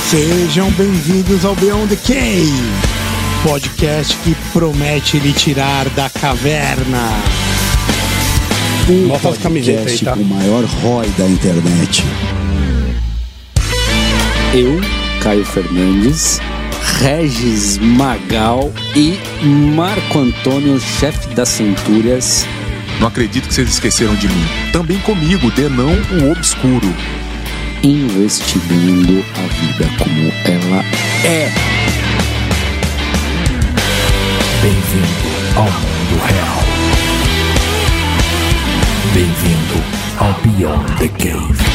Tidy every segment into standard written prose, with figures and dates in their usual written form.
Sejam bem-vindos ao Beyond the Cave, podcast que promete lhe tirar da caverna. Nossas camisetas aí, tá? O maior ROI da internet. Eu, Caio Fernandes, Regis Magal e Marco Antônio, chefe das Centúrias. Não acredito que vocês esqueceram de mim. Também comigo, Denão, o Obscuro. Investigando a vida como ela é. Bem-vindo ao mundo real. Bem-vindo ao Beyond the Cave.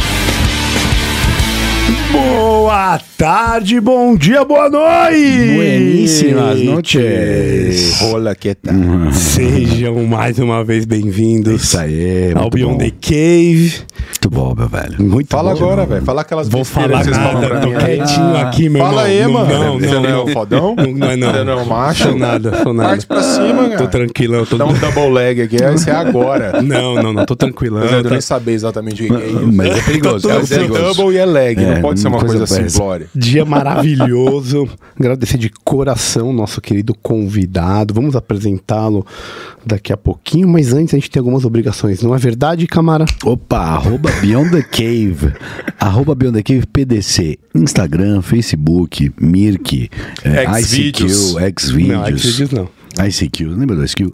Boa tarde, bom dia, boa noite! Bueníssimas noites! Olá, que tal? Sejam mais uma vez bem-vindos Isso aí, ao Beyond the Cave. Muito bom, meu velho. Muito Fala bom. agora, velho. Fala aquelas Vou besteiras falar que vocês falam nada, pra tô mim aí. quietinho aqui, meu Fala aí, irmão. mano. Você não é o fodão? Não é não. Você não é o macho? Sou nada. Parte pra cima, cara. Tô tranquilão. Dá um double leg aqui, isso é agora. Não, tô tranquilão. Eu nem saber exatamente o que é isso. Mas é perigoso, Tá é tudo É perigoso. double e é leg, É, não pode ser uma coisa simplória. Dia maravilhoso. Agradecer de coração nosso querido convidado. Vamos apresentá-lo daqui a pouquinho, mas antes a gente tem algumas obrigações. Não é verdade, Camara? Opa, @Beyond the Cave. @Beyond the Cave PDC. Instagram, Facebook, Mirk, Xvideos. ICQ, Não, Xvideos. Xvideos não. ICQ, lembra do ICQ?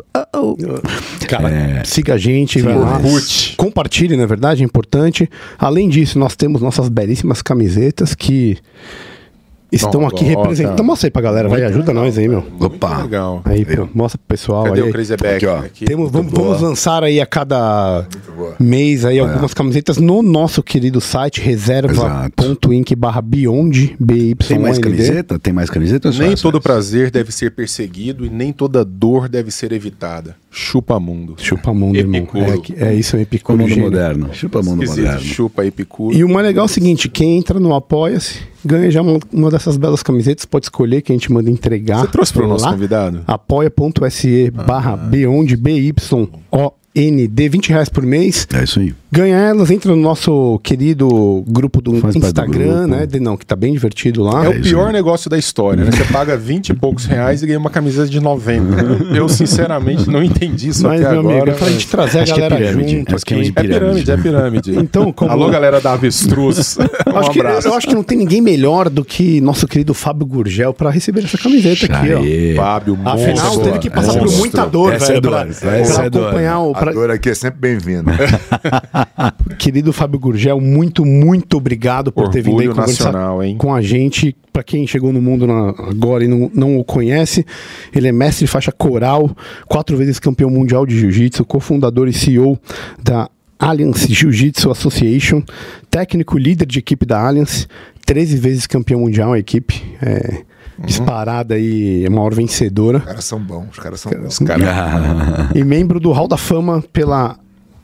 Cara, siga a gente, vai lá. Orkut. Compartilhe, na verdade, é importante. Além disso, nós temos nossas belíssimas camisetas que estão Não, aqui ó, representando. tá. Mostra aí pra galera, vai, ajuda nós aí, meu. Opa. Legal. Aí, pô, mostra pro pessoal. Cadê aí. o Crazy Back? Aqui, ó. Vamos lançar aí a cada mês aí algumas camisetas no nosso querido site reserva.inc/beyond BYND. Tem mais camiseta? Tem mais camiseta? ou só Nem essa? todo prazer deve ser perseguido e nem toda dor deve ser evitada. Chupa mundo. Chupa mundo, irmão. Epicuro. É isso, é O Epicuro. mundo gênio. moderno. Chupa mundo Esquisito. moderno. Chupa Epicuro. E o mais legal é o seguinte, quem entra no Apoia-se, ganha já uma dessas belas camisetas, pode escolher que a gente manda entregar. Você trouxe para o por nosso lá. convidado? apoia.se/Beyond BYOND, R$20 por mês. É isso aí. Ganha elas, entra no nosso querido grupo do Faz parte do Instagram, grupo. né? Não, que tá bem divertido lá. É o isso pior aí. negócio da história, né? Você paga 20 e poucos reais e ganha uma camiseta de 90. Eu sinceramente não entendi isso Mas, até meu agora. amigo, é pra gente trazer Acho a que é galera pirâmide, junto é esquema aqui. de É pirâmide, é pirâmide. Então, como- Alô, galera da Avestruz. Um Acho que, abraço. eu acho que não tem ninguém melhor do que nosso querido Fábio Gurgel pra receber essa camiseta aqui, ó. Aê. Fábio, Afinal, monstro. teve que passar por Monstro. muita dor, Essa velho, é dor, pra essa é dor. acompanhar o... A dor aqui é sempre bem-vinda. Querido Fábio Gurgel, muito obrigado por ter vindo aí Orgulho conversar nacional, hein? com a gente. Pra quem chegou no mundo agora e não o conhece, ele é mestre de faixa coral, 4 vezes campeão mundial de jiu-jitsu, cofundador e CEO da Alliance Jiu-Jitsu Association, técnico líder de equipe da Alliance, 13 vezes campeão mundial a equipe, disparada aí, a maior vencedora, Os caras são bons, os caras são bons. e membro do Hall da Fama pela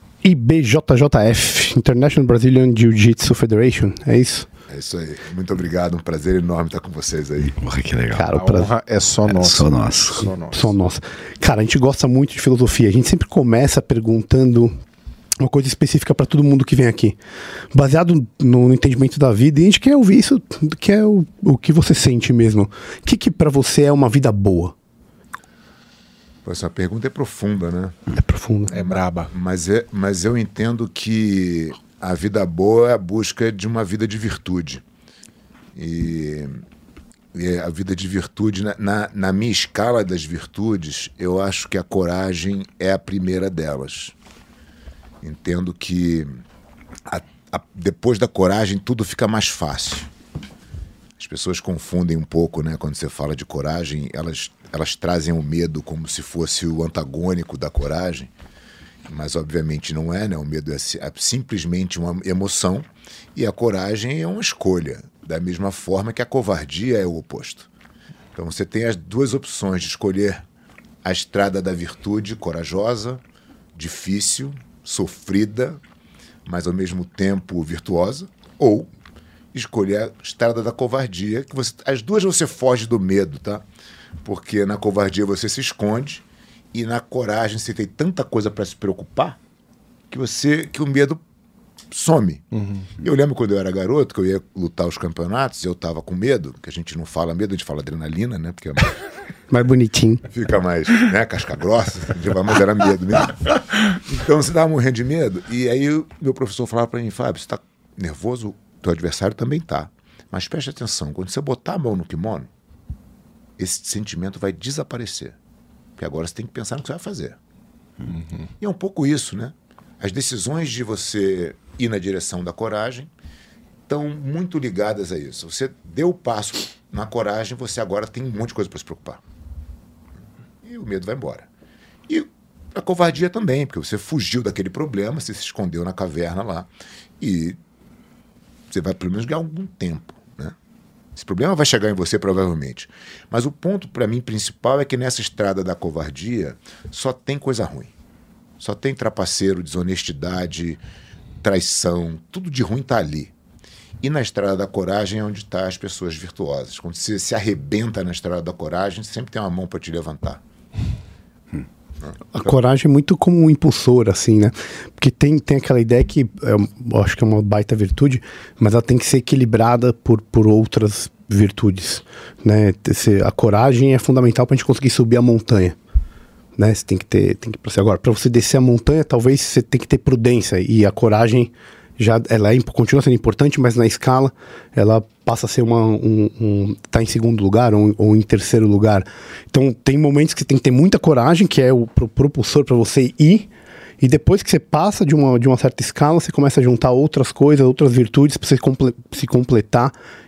IBJJF, International Brazilian Jiu-Jitsu Federation, é isso? É isso aí. Muito obrigado, um prazer enorme estar com vocês aí. Porra, que legal. Cara, o A prazer honra é só nossa. Só nosso. Só nossa. só nossa. Cara, a gente gosta muito de filosofia, a gente sempre começa perguntando uma coisa específica para todo mundo que vem aqui, baseado no entendimento da vida, e a gente quer ouvir isso, que é o que você sente mesmo. O que para você é uma vida boa? Pô, essa pergunta é profunda, né? É profundo. É braba. Mas eu entendo que a vida boa é a busca de uma vida de virtude. E a vida de virtude, na minha escala das virtudes, eu acho que a coragem é a primeira delas. Entendo que depois da coragem tudo fica mais fácil. As pessoas confundem um pouco, né? Quando você fala de coragem, elas trazem o medo como se fosse o antagônico da coragem, mas obviamente não é, né? O medo é simplesmente uma emoção e a coragem é uma escolha, da mesma forma que a covardia é o oposto. Então você tem as duas opções de escolher a estrada da virtude, corajosa, difícil, sofrida, mas ao mesmo tempo virtuosa, ou escolher a estrada da covardia, que as duas você foge do medo, tá? Porque na covardia você se esconde e na coragem você tem tanta coisa para se preocupar que o medo some. Eu lembro quando eu era garoto, que eu ia lutar os campeonatos, eu tava com medo, que a gente não fala medo, a gente fala adrenalina, né? Porque é mais bonitinho. Fica mais, né? Casca grossa, mas era medo mesmo. Então você tava morrendo de medo. E aí meu professor falava pra mim, Fábio, você tá nervoso? Teu adversário também tá. Mas preste atenção, quando você botar a mão no kimono, esse sentimento vai desaparecer. Porque agora você tem que pensar no que você vai fazer. E é um pouco isso, né? As decisões de você ir na direção da coragem estão muito ligadas a isso. Você deu o passo na coragem, você agora tem um monte de coisa para se preocupar. E o medo vai embora. E a covardia também, porque você fugiu daquele problema, você se escondeu na caverna lá e você vai pelo menos ganhar algum tempo, né? Esse problema vai chegar em você provavelmente. Mas o ponto para mim principal é que nessa estrada da covardia só tem coisa ruim. Só tem trapaceiro, desonestidade, traição, tudo de ruim está ali. E na estrada da coragem é onde estão as pessoas virtuosas. Quando você se arrebenta na estrada da coragem, sempre tem uma mão para te levantar. A coragem é muito como um impulsor, assim, né? Porque tem aquela ideia que eu acho que é uma baita virtude, mas ela tem que ser equilibrada por outras virtudes, né? A coragem é fundamental para a gente conseguir subir a montanha, né? Você tem que ter, agora, para você descer a montanha, talvez você tem que ter prudência, e a coragem ela continua sendo importante, mas na escala ela passa a ser tá em segundo lugar ou em terceiro lugar. Então tem momentos que você tem que ter muita coragem, que é o propulsor para você ir, e depois que você passa de uma certa escala, você começa a juntar outras coisas, outras virtudes para você se completar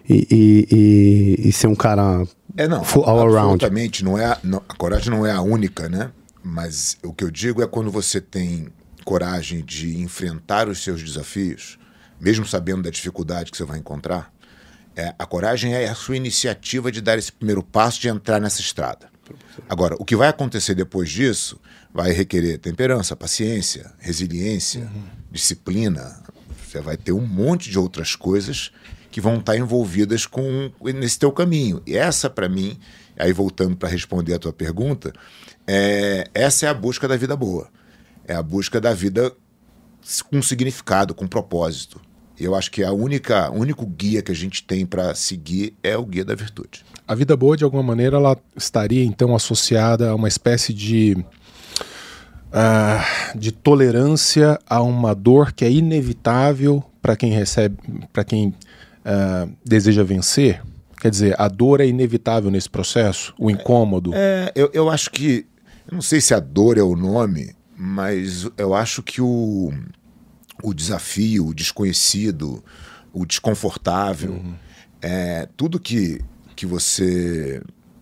e ser um cara all around. Absolutamente, a coragem não é a única, né? Mas o que eu digo é quando você tem coragem de enfrentar os seus desafios, mesmo sabendo da dificuldade que você vai encontrar, a coragem é a sua iniciativa de dar esse primeiro passo, de entrar nessa estrada. Agora, o que vai acontecer depois disso vai requerer temperança, paciência, resiliência, disciplina. Você vai ter um monte de outras coisas que vão estar envolvidas nesse teu caminho. E essa, para mim, aí voltando para responder a tua pergunta, essa é a busca da vida boa. É a busca da vida com significado, com propósito. Eu acho que o único guia que a gente tem para seguir é o guia da virtude. A vida boa, de alguma maneira, ela estaria então associada a uma espécie de tolerância a uma dor que é inevitável para quem deseja vencer? Quer dizer, a dor é inevitável nesse processo? O incômodo? Eu acho que... Eu não sei se a dor é o nome, mas eu acho que o desafio, o desconhecido, o desconfortável, tudo que você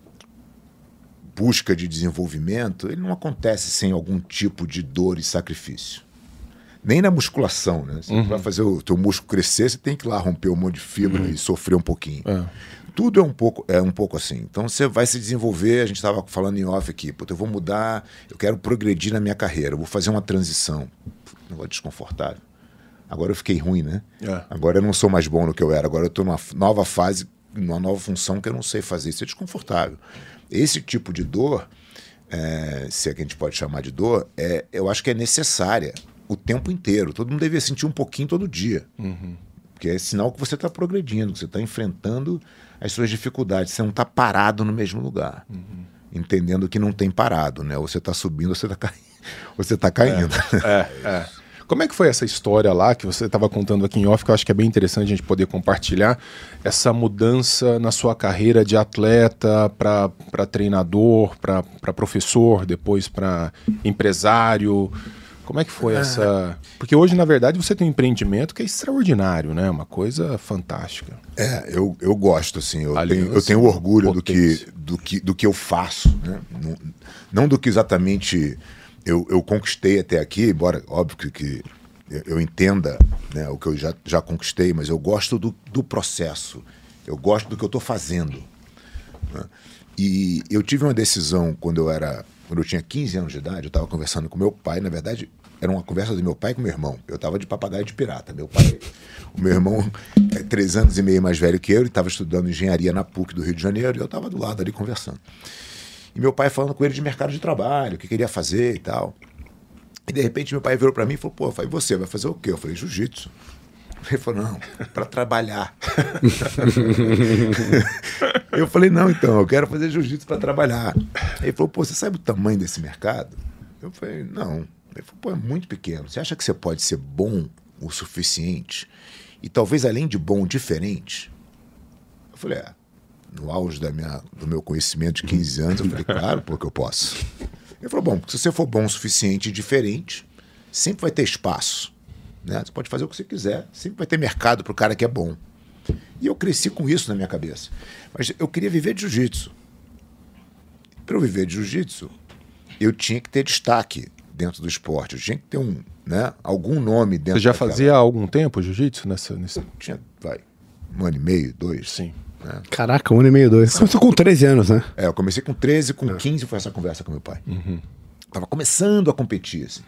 busca de desenvolvimento, ele não acontece sem algum tipo de dor e sacrifício. Nem na musculação, né? Você vai fazer o teu músculo crescer, você tem que ir lá romper um monte de fibra e sofrer um pouquinho. Tudo é um pouco assim. Então você vai se desenvolver, a gente estava falando em off aqui, eu vou mudar, eu quero progredir na minha carreira, eu vou fazer uma transição. Negócio desconfortável. Agora eu fiquei ruim, né? Agora eu não sou mais bom no que eu era, agora eu estou numa nova fase, numa nova função que eu não sei fazer. Isso é desconfortável. Esse tipo de dor, se é que a gente pode chamar de dor, eu acho que é necessária o tempo inteiro. Todo mundo devia sentir um pouquinho todo dia. Porque é sinal que você está progredindo, que você está enfrentando as suas dificuldades. Você não está parado no mesmo lugar. Entendendo que não tem parado, né? Ou você está subindo ou você está caindo. Como é que foi essa história lá que você estava contando aqui em off, que eu acho que é bem interessante a gente poder compartilhar, essa mudança na sua carreira de atleta para treinador, para professor, depois para empresário? Como é que foi essa... Porque hoje, na verdade, você tem um empreendimento que é extraordinário, né? Uma coisa fantástica. Eu gosto, assim. Eu tenho orgulho do que eu faço, né? Não do que exatamente eu conquistei até aqui, embora, óbvio que eu entenda, né, o que eu já conquistei, mas eu gosto do processo. Eu gosto do que eu estou fazendo, né? E eu tive uma decisão quando eu tinha 15 anos de idade, eu estava conversando com meu pai, na verdade, era uma conversa do meu pai com meu irmão. Eu estava de papagaio de pirata. O meu irmão é 3 anos e meio mais velho que eu, ele estava estudando engenharia na PUC do Rio de Janeiro, e eu estava do lado ali conversando. E meu pai falando com ele de mercado de trabalho, o que queria fazer e tal. E de repente meu pai virou para mim e falou, pô, e você vai fazer o quê? Eu falei, jiu-jitsu. Ele falou, não, para trabalhar. Eu falei, não, então, eu quero fazer jiu-jitsu para trabalhar. Ele falou, pô, você sabe o tamanho desse mercado? Eu falei, não. Ele falou, pô, é muito pequeno. Você acha que você pode ser bom o suficiente e talvez além de bom, diferente? Eu falei, no auge do meu conhecimento de 15 anos, eu falei, claro, porque eu posso. Ele falou, bom, se você for bom o suficiente e diferente, sempre vai ter espaço. Né? Você pode fazer o que você quiser, sempre vai ter mercado para o cara que é bom. E eu cresci com isso na minha cabeça. Mas eu queria viver de jiu-jitsu. Para eu viver de jiu-jitsu, eu tinha que ter destaque dentro do esporte. Eu tinha que ter algum nome dentro. Você já fazia há algum tempo jiu-jitsu? Tinha, 1 ano e meio, 2. Sim. Né? Caraca, 1 ano e meio, 2. Você começou com 13 anos, né? Eu comecei com 13, com 15 foi essa conversa com meu pai. Tava começando a competir, assim.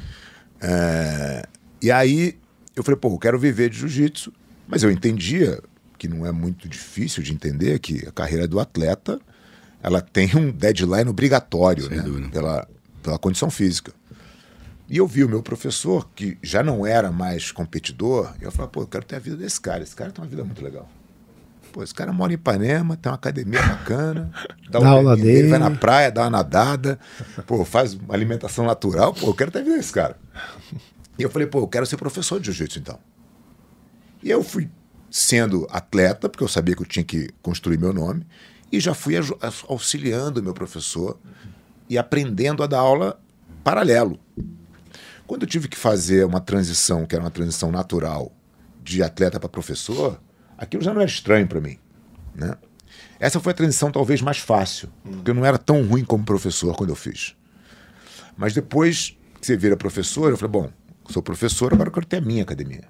E aí eu falei, pô, eu quero viver de jiu-jitsu. Mas eu entendia que não é muito difícil de entender que a carreira do atleta, ela tem um deadline obrigatório, né? Pela condição física. E eu vi o meu professor, que já não era mais competidor, e eu falei, pô, eu quero ter a vida desse cara. Esse cara tem uma vida muito legal. Pô, esse cara mora em Ipanema, tem uma academia bacana, dá aula dele, vai na praia, dá uma nadada, pô, faz uma alimentação natural, pô, eu quero ter a vida desse cara. E eu falei, pô, eu quero ser professor de jiu-jitsu, então. E eu fui sendo atleta, porque eu sabia que eu tinha que construir meu nome, e já fui auxiliando o meu professor e aprendendo a dar aula paralelo. Quando eu tive que fazer uma transição, que era uma transição natural, de atleta para professor, aquilo já não era estranho para mim, né? Essa foi a transição talvez mais fácil, porque eu não era tão ruim como professor quando eu fiz. Mas depois que você vira professor, eu falei, bom, sou professor, agora eu quero ter a minha academia.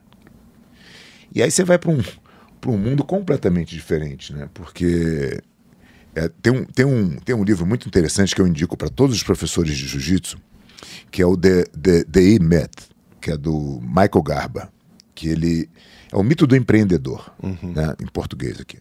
E aí você vai para um mundo completamente diferente, né? Porque tem um livro muito interessante que eu indico para todos os professores de jiu-jitsu, que é o The E-Myth, que é do Michael Garber, que ele é o mito do empreendedor, né, em português aqui.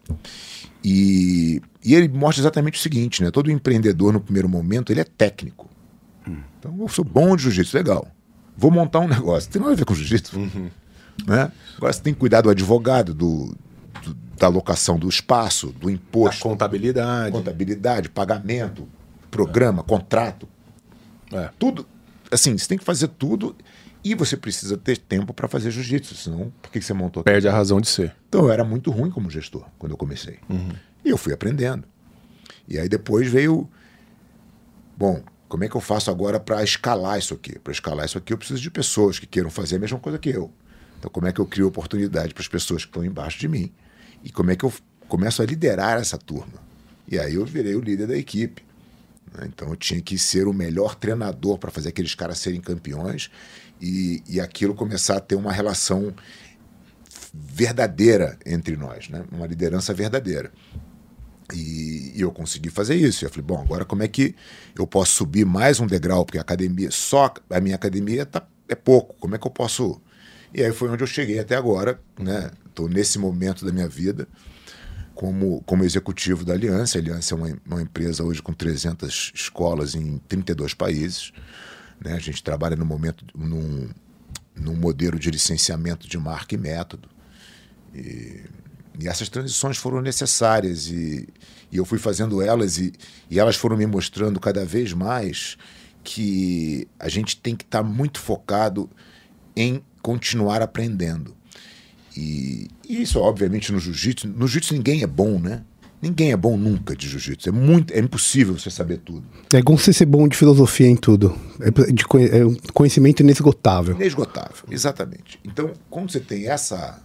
E ele mostra exatamente o seguinte, né? Todo empreendedor no primeiro momento ele é técnico. Então eu sou bom de jiu-jitsu, legal. Vou montar um negócio, não tem nada a ver com jiu-jitsu. Né? Agora você tem que cuidar do advogado, da alocação do espaço, do imposto. A contabilidade, pagamento, programa, contrato. Tudo. Assim, você tem que fazer tudo e você precisa ter tempo para fazer jiu-jitsu, senão por que você montou? Perde a razão de ser. Então eu era muito ruim como gestor quando eu comecei. E eu fui aprendendo. E aí depois veio, bom, como é que eu faço agora para escalar isso aqui? Para escalar isso aqui eu preciso de pessoas que queiram fazer a mesma coisa que eu. Então como é que eu crio oportunidade para as pessoas que estão embaixo de mim? E como é que eu começo a liderar essa turma? E aí eu virei o líder da equipe. Então eu tinha que ser o melhor treinador para fazer aqueles caras serem campeões e aquilo começar a ter uma relação verdadeira entre nós, né? Uma liderança verdadeira. E eu consegui fazer isso. Eu falei, bom, agora como é que eu posso subir mais um degrau? Porque a academia, só a minha academia é pouco. Como é que eu posso... E aí foi onde eu cheguei até agora, né? Estou nesse momento da minha vida como executivo da Aliança. A Aliança é uma empresa hoje com 300 escolas em 32 países. Né? A gente trabalha no momento num modelo de licenciamento de marca e método. E essas transições foram necessárias e eu fui fazendo elas e elas foram me mostrando cada vez mais que a gente tem que estar muito focado em continuar aprendendo. E isso, obviamente, no jiu-jitsu. No jiu-jitsu ninguém é bom, né? Ninguém é bom nunca de jiu-jitsu. É impossível você saber tudo. É como você ser bom de filosofia em tudo. É um conhecimento inesgotável. Inesgotável, exatamente. Então, quando você tem essa...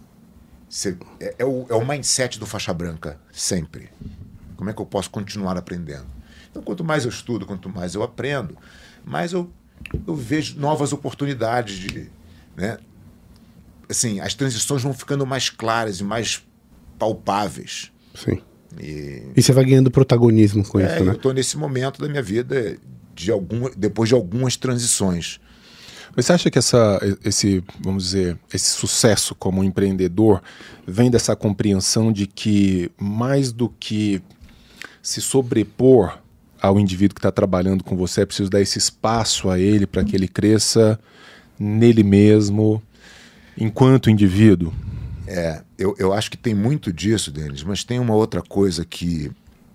É o mindset do faixa branca, sempre. Como é que eu posso continuar aprendendo? Então, quanto mais eu estudo, quanto mais eu aprendo, mais eu vejo novas oportunidades de... Né? Assim, as transições vão ficando mais claras e mais palpáveis. Sim. E você vai ganhando protagonismo com isso, né? Eu estou nesse momento da minha vida depois de algumas transições. Mas você acha que vamos dizer, esse sucesso como empreendedor vem dessa compreensão de que mais do que se sobrepor ao indivíduo que está trabalhando com você? É preciso dar esse espaço a ele para que ele cresça nele mesmo, enquanto indivíduo? Eu acho que tem muito disso, Denis, mas tem uma outra coisa que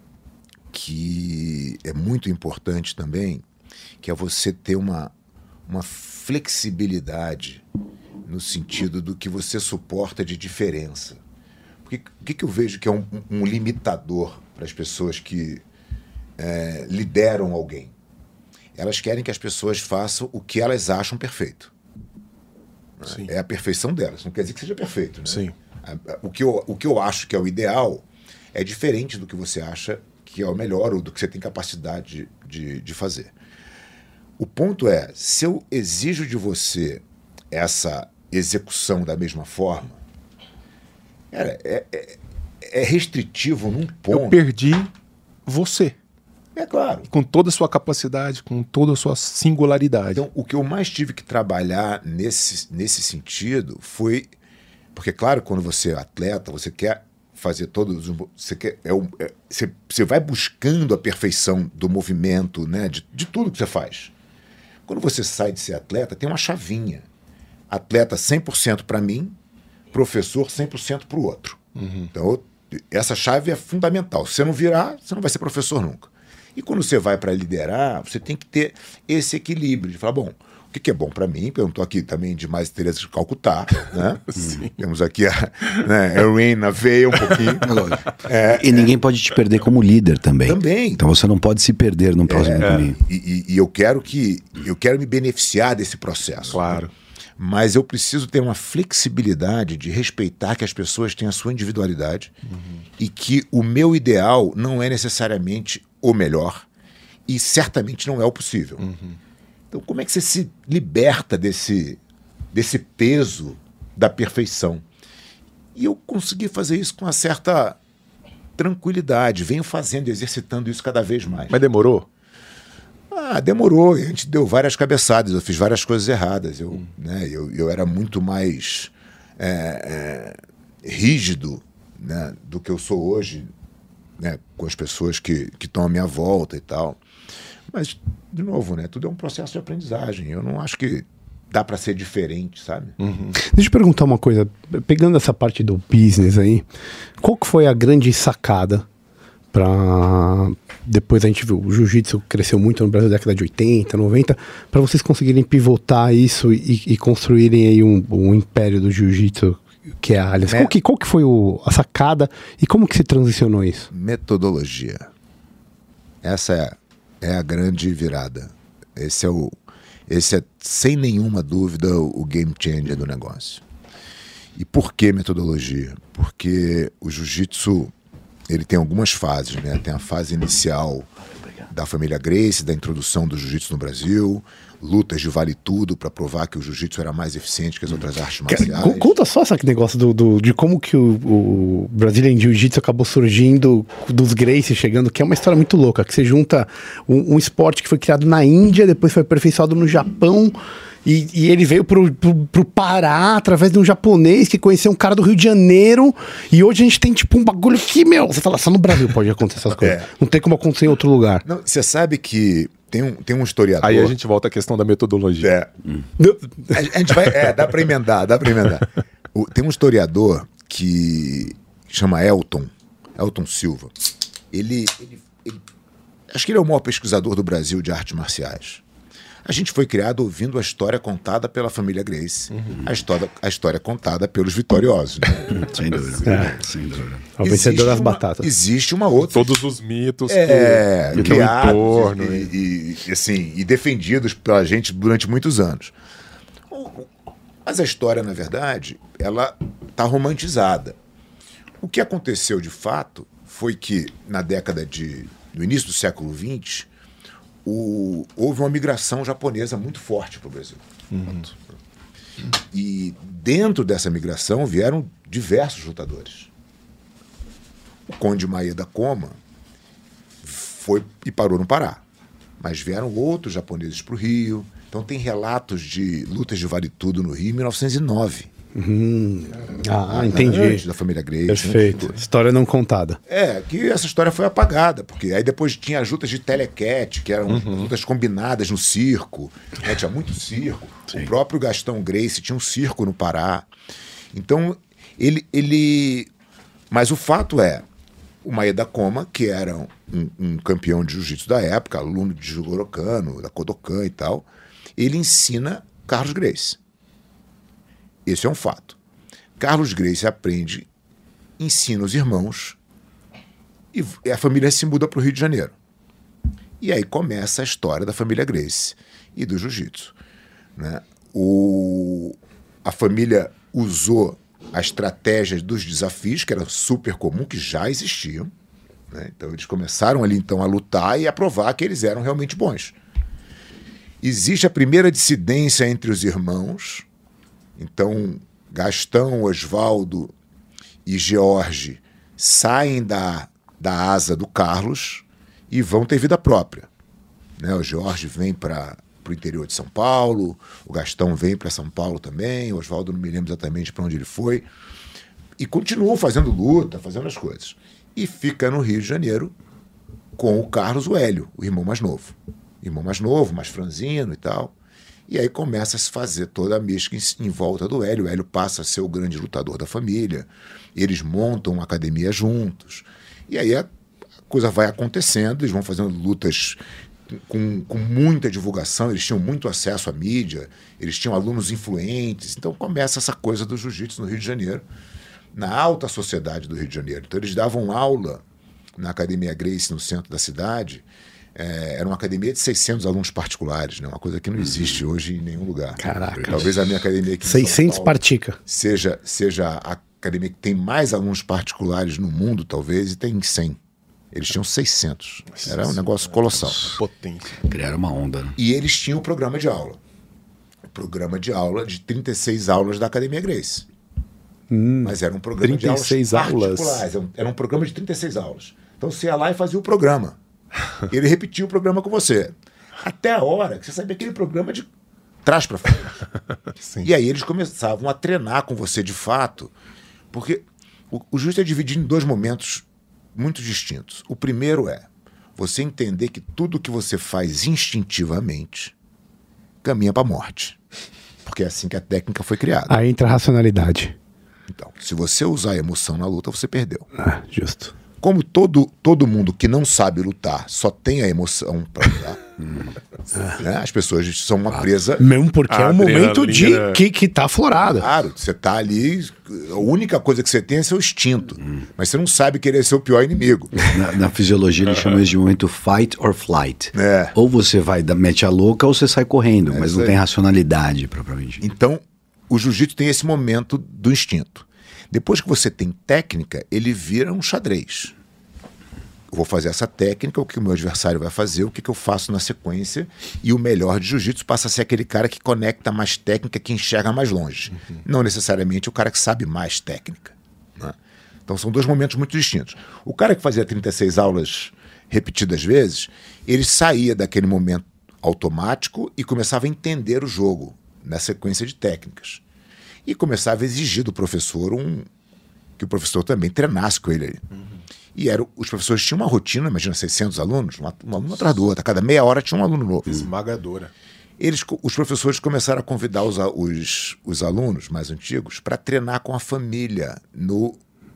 é muito importante também, que é você ter uma flexibilidade no sentido do que você suporta de diferença. Porque o que eu vejo que é um limitador para as pessoas que lideram alguém? Elas querem que as pessoas façam o que elas acham perfeito. Sim. É a perfeição delas, não quer dizer que seja perfeito. Né? Sim. O que eu acho que é o ideal é diferente do que você acha que é o melhor ou do que você tem capacidade de fazer. O ponto é, se eu exijo de você essa execução da mesma forma, é restritivo num ponto. Eu perdi você. É claro. Com toda a sua capacidade, com toda a sua singularidade. Então, o que eu mais tive que trabalhar nesse sentido foi... Porque, claro, quando você é atleta, você quer fazer todos... Você vai buscando a perfeição do movimento, né, de tudo que você faz. Quando você sai de ser atleta, tem uma chavinha. Atleta 100% para mim, professor 100% para o outro. Então, essa chave é fundamental. Se você não virar, você não vai ser professor nunca. E quando você vai para liderar, você tem que ter esse equilíbrio de falar, bom, o que é bom para mim? Eu não estou aqui também de mais Teresa de Calcutá, né? Temos aqui a Irene veio um pouquinho. E ninguém pode te perder como líder também. Também. Então você não pode se perder no próximo caminho. E eu quero me beneficiar desse processo. Claro. Mas eu preciso ter uma flexibilidade de respeitar que as pessoas têm a sua individualidade e que o meu ideal não é necessariamente o melhor e certamente não é o possível. Então, como é que você se liberta desse peso da perfeição? E eu consegui fazer isso com uma certa tranquilidade. Venho fazendo, exercitando isso cada vez mais. Mas demorou? Demorou. A gente deu várias cabeçadas. Eu fiz várias coisas erradas. Eu era muito mais rígido, né, do que eu sou hoje, né, com as pessoas que estão à minha volta e tal. Mas, de novo, né, tudo é um processo de aprendizagem. Eu não acho que dá para ser diferente, sabe? Deixa eu perguntar uma coisa. Pegando essa parte do business aí, qual que foi a grande sacada para... Depois a gente viu, o jiu-jitsu cresceu muito no Brasil na década de 80, 90, para vocês conseguirem pivotar isso e construírem aí um império do jiu-jitsu que é a Allianz. Qual que foi a sacada e como que se transicionou isso? Metodologia. Essa é a grande virada. Esse é, sem nenhuma dúvida, o game changer do negócio. E por que metodologia? Porque o jiu-jitsu, ele tem algumas fases, né? Tem a fase inicial da família Gracie, da introdução do jiu-jitsu no Brasil, lutas de vale tudo para provar que o jiu-jitsu era mais eficiente que as outras artes marciais. Conta só esse negócio de como que o Brazilian Jiu-Jitsu acabou surgindo, dos Gracie chegando, que é uma história muito louca, que você junta um esporte que foi criado na Índia, depois foi aperfeiçoado no Japão, e ele veio pro Pará através de um japonês que conheceu um cara do Rio de Janeiro, e hoje a gente tem tipo um bagulho que, você fala, só no Brasil pode acontecer essas coisas. Não tem como acontecer em outro lugar. Não, você sabe que tem um historiador... Aí a gente volta à questão da metodologia. A gente vai... dá pra emendar. Tem um historiador que chama Elton Silva. Ele acho que ele é o maior pesquisador do Brasil de artes marciais. A gente foi criado ouvindo a história contada pela família Gracie, a história contada pelos vitoriosos. Né? Sem dúvida. Sem dúvida. O vencedor das batatas. Existe uma outra... Todos os mitos que criados estão em torno. e defendidos pela gente durante muitos anos. Mas a história, na verdade, ela está romantizada. O que aconteceu de fato foi que, no início do século XX, houve uma migração japonesa muito forte para o Brasil. E dentro dessa migração vieram diversos lutadores. O Conde Maeda Koma foi e parou no Pará. Mas vieram outros japoneses para o Rio. Então tem relatos de lutas de vale tudo no Rio em 1909. Entendi. Antes da família Gracie. Perfeito. História não contada. Que essa história foi apagada, porque aí depois tinha as lutas de telecat, que eram lutas combinadas no circo, né? Tinha muito circo. Sim. O próprio Gastão Gracie tinha um circo no Pará. Então, mas o fato é, o Maeda Koma, que era um campeão de jiu-jitsu da época, aluno de Jigoro Kano, da Kodokan e tal, ele ensina Carlos Gracie. Esse é um fato. Carlos Gracie aprende, ensina os irmãos e a família se muda para o Rio de Janeiro. E aí começa a história da família Gracie e do jiu-jitsu, né? A família usou a estratégia dos desafios, que era super comum, que já existiam, né? Então eles começaram ali então a lutar e a provar que eles eram realmente bons. Existe a primeira dissidência entre os irmãos. Então Gastão, Oswaldo e George saem da asa do Carlos e vão ter vida própria, né? O George vem para o interior de São Paulo, o Gastão vem para São Paulo também, o Oswaldo não me lembro exatamente para onde ele foi, e continuam fazendo luta, fazendo as coisas. E fica no Rio de Janeiro com o Carlos, o Hélio, o irmão mais novo. Irmão mais novo, mais franzino e tal. E aí começa a se fazer toda a mística em volta do Hélio. O Hélio passa a ser o grande lutador da família. Eles montam uma academia juntos. E aí a coisa vai acontecendo, eles vão fazendo lutas com muita divulgação, eles tinham muito acesso à mídia, eles tinham alunos influentes. Então começa essa coisa do jiu-jitsu no Rio de Janeiro, na alta sociedade do Rio de Janeiro. Então eles davam aula na Academia Gracie, no centro da cidade. Era uma academia de 600 alunos particulares, né? Uma coisa que não existe hoje em nenhum lugar. Caraca. Talvez a minha academia aqui em 600 São Paulo partica. seja a academia que tem mais alunos particulares no mundo, talvez, e tem 100. Eles tinham 600. Era um negócio colossal. Potência. Criaram uma onda, né? E eles tinham o programa de aula. O programa de aula de 36 aulas da Academia Gracie. Mas era um programa 36 de aulas aulas? particulares. Era um programa de 36 aulas. Então você ia lá e fazia o programa. Ele repetia o programa com você. Até a hora que você sabia aquele programa de trás para frente. Sim. E aí eles começavam a treinar com você de fato, porque o jiu-jitsu é dividido em dois momentos muito distintos. O primeiro é você entender que tudo que você faz instintivamente caminha para a morte. Porque é assim que a técnica foi criada. Aí entra a racionalidade. Então, se você usar a emoção na luta, você perdeu. Justo. Como todo mundo que não sabe lutar só tem a emoção para lutar, né? As pessoas são uma presa. Mesmo porque é um momento adrenalina. que tá aflorada. Claro, você tá ali, a única coisa que você tem é seu instinto, mas você não sabe querer ser o pior inimigo. Na fisiologia eles chamam isso de momento fight or flight. É. Ou você mete a louca ou você sai correndo, mas isso não aí. tem racionalidade propriamente. Então, o jiu-jitsu tem esse momento do instinto. Depois que você tem técnica, ele vira um xadrez. Eu vou fazer essa técnica, o que o meu adversário vai fazer, o que eu faço na sequência, e o melhor de jiu-jitsu passa a ser aquele cara que conecta mais técnica, que enxerga mais longe. Não necessariamente o cara que sabe mais técnica, né? Então são dois momentos muito distintos. O cara que fazia 36 aulas repetidas vezes, ele saía daquele momento automático e começava a entender o jogo na sequência de técnicas. E começava a exigir do professor que o professor também treinasse com ele ali. E os professores tinham uma rotina, imagina 600 alunos, um aluno atrás do outro. A cada meia hora tinha um aluno novo. Esmagadora. Os professores começaram a convidar os alunos mais antigos para treinar com a família no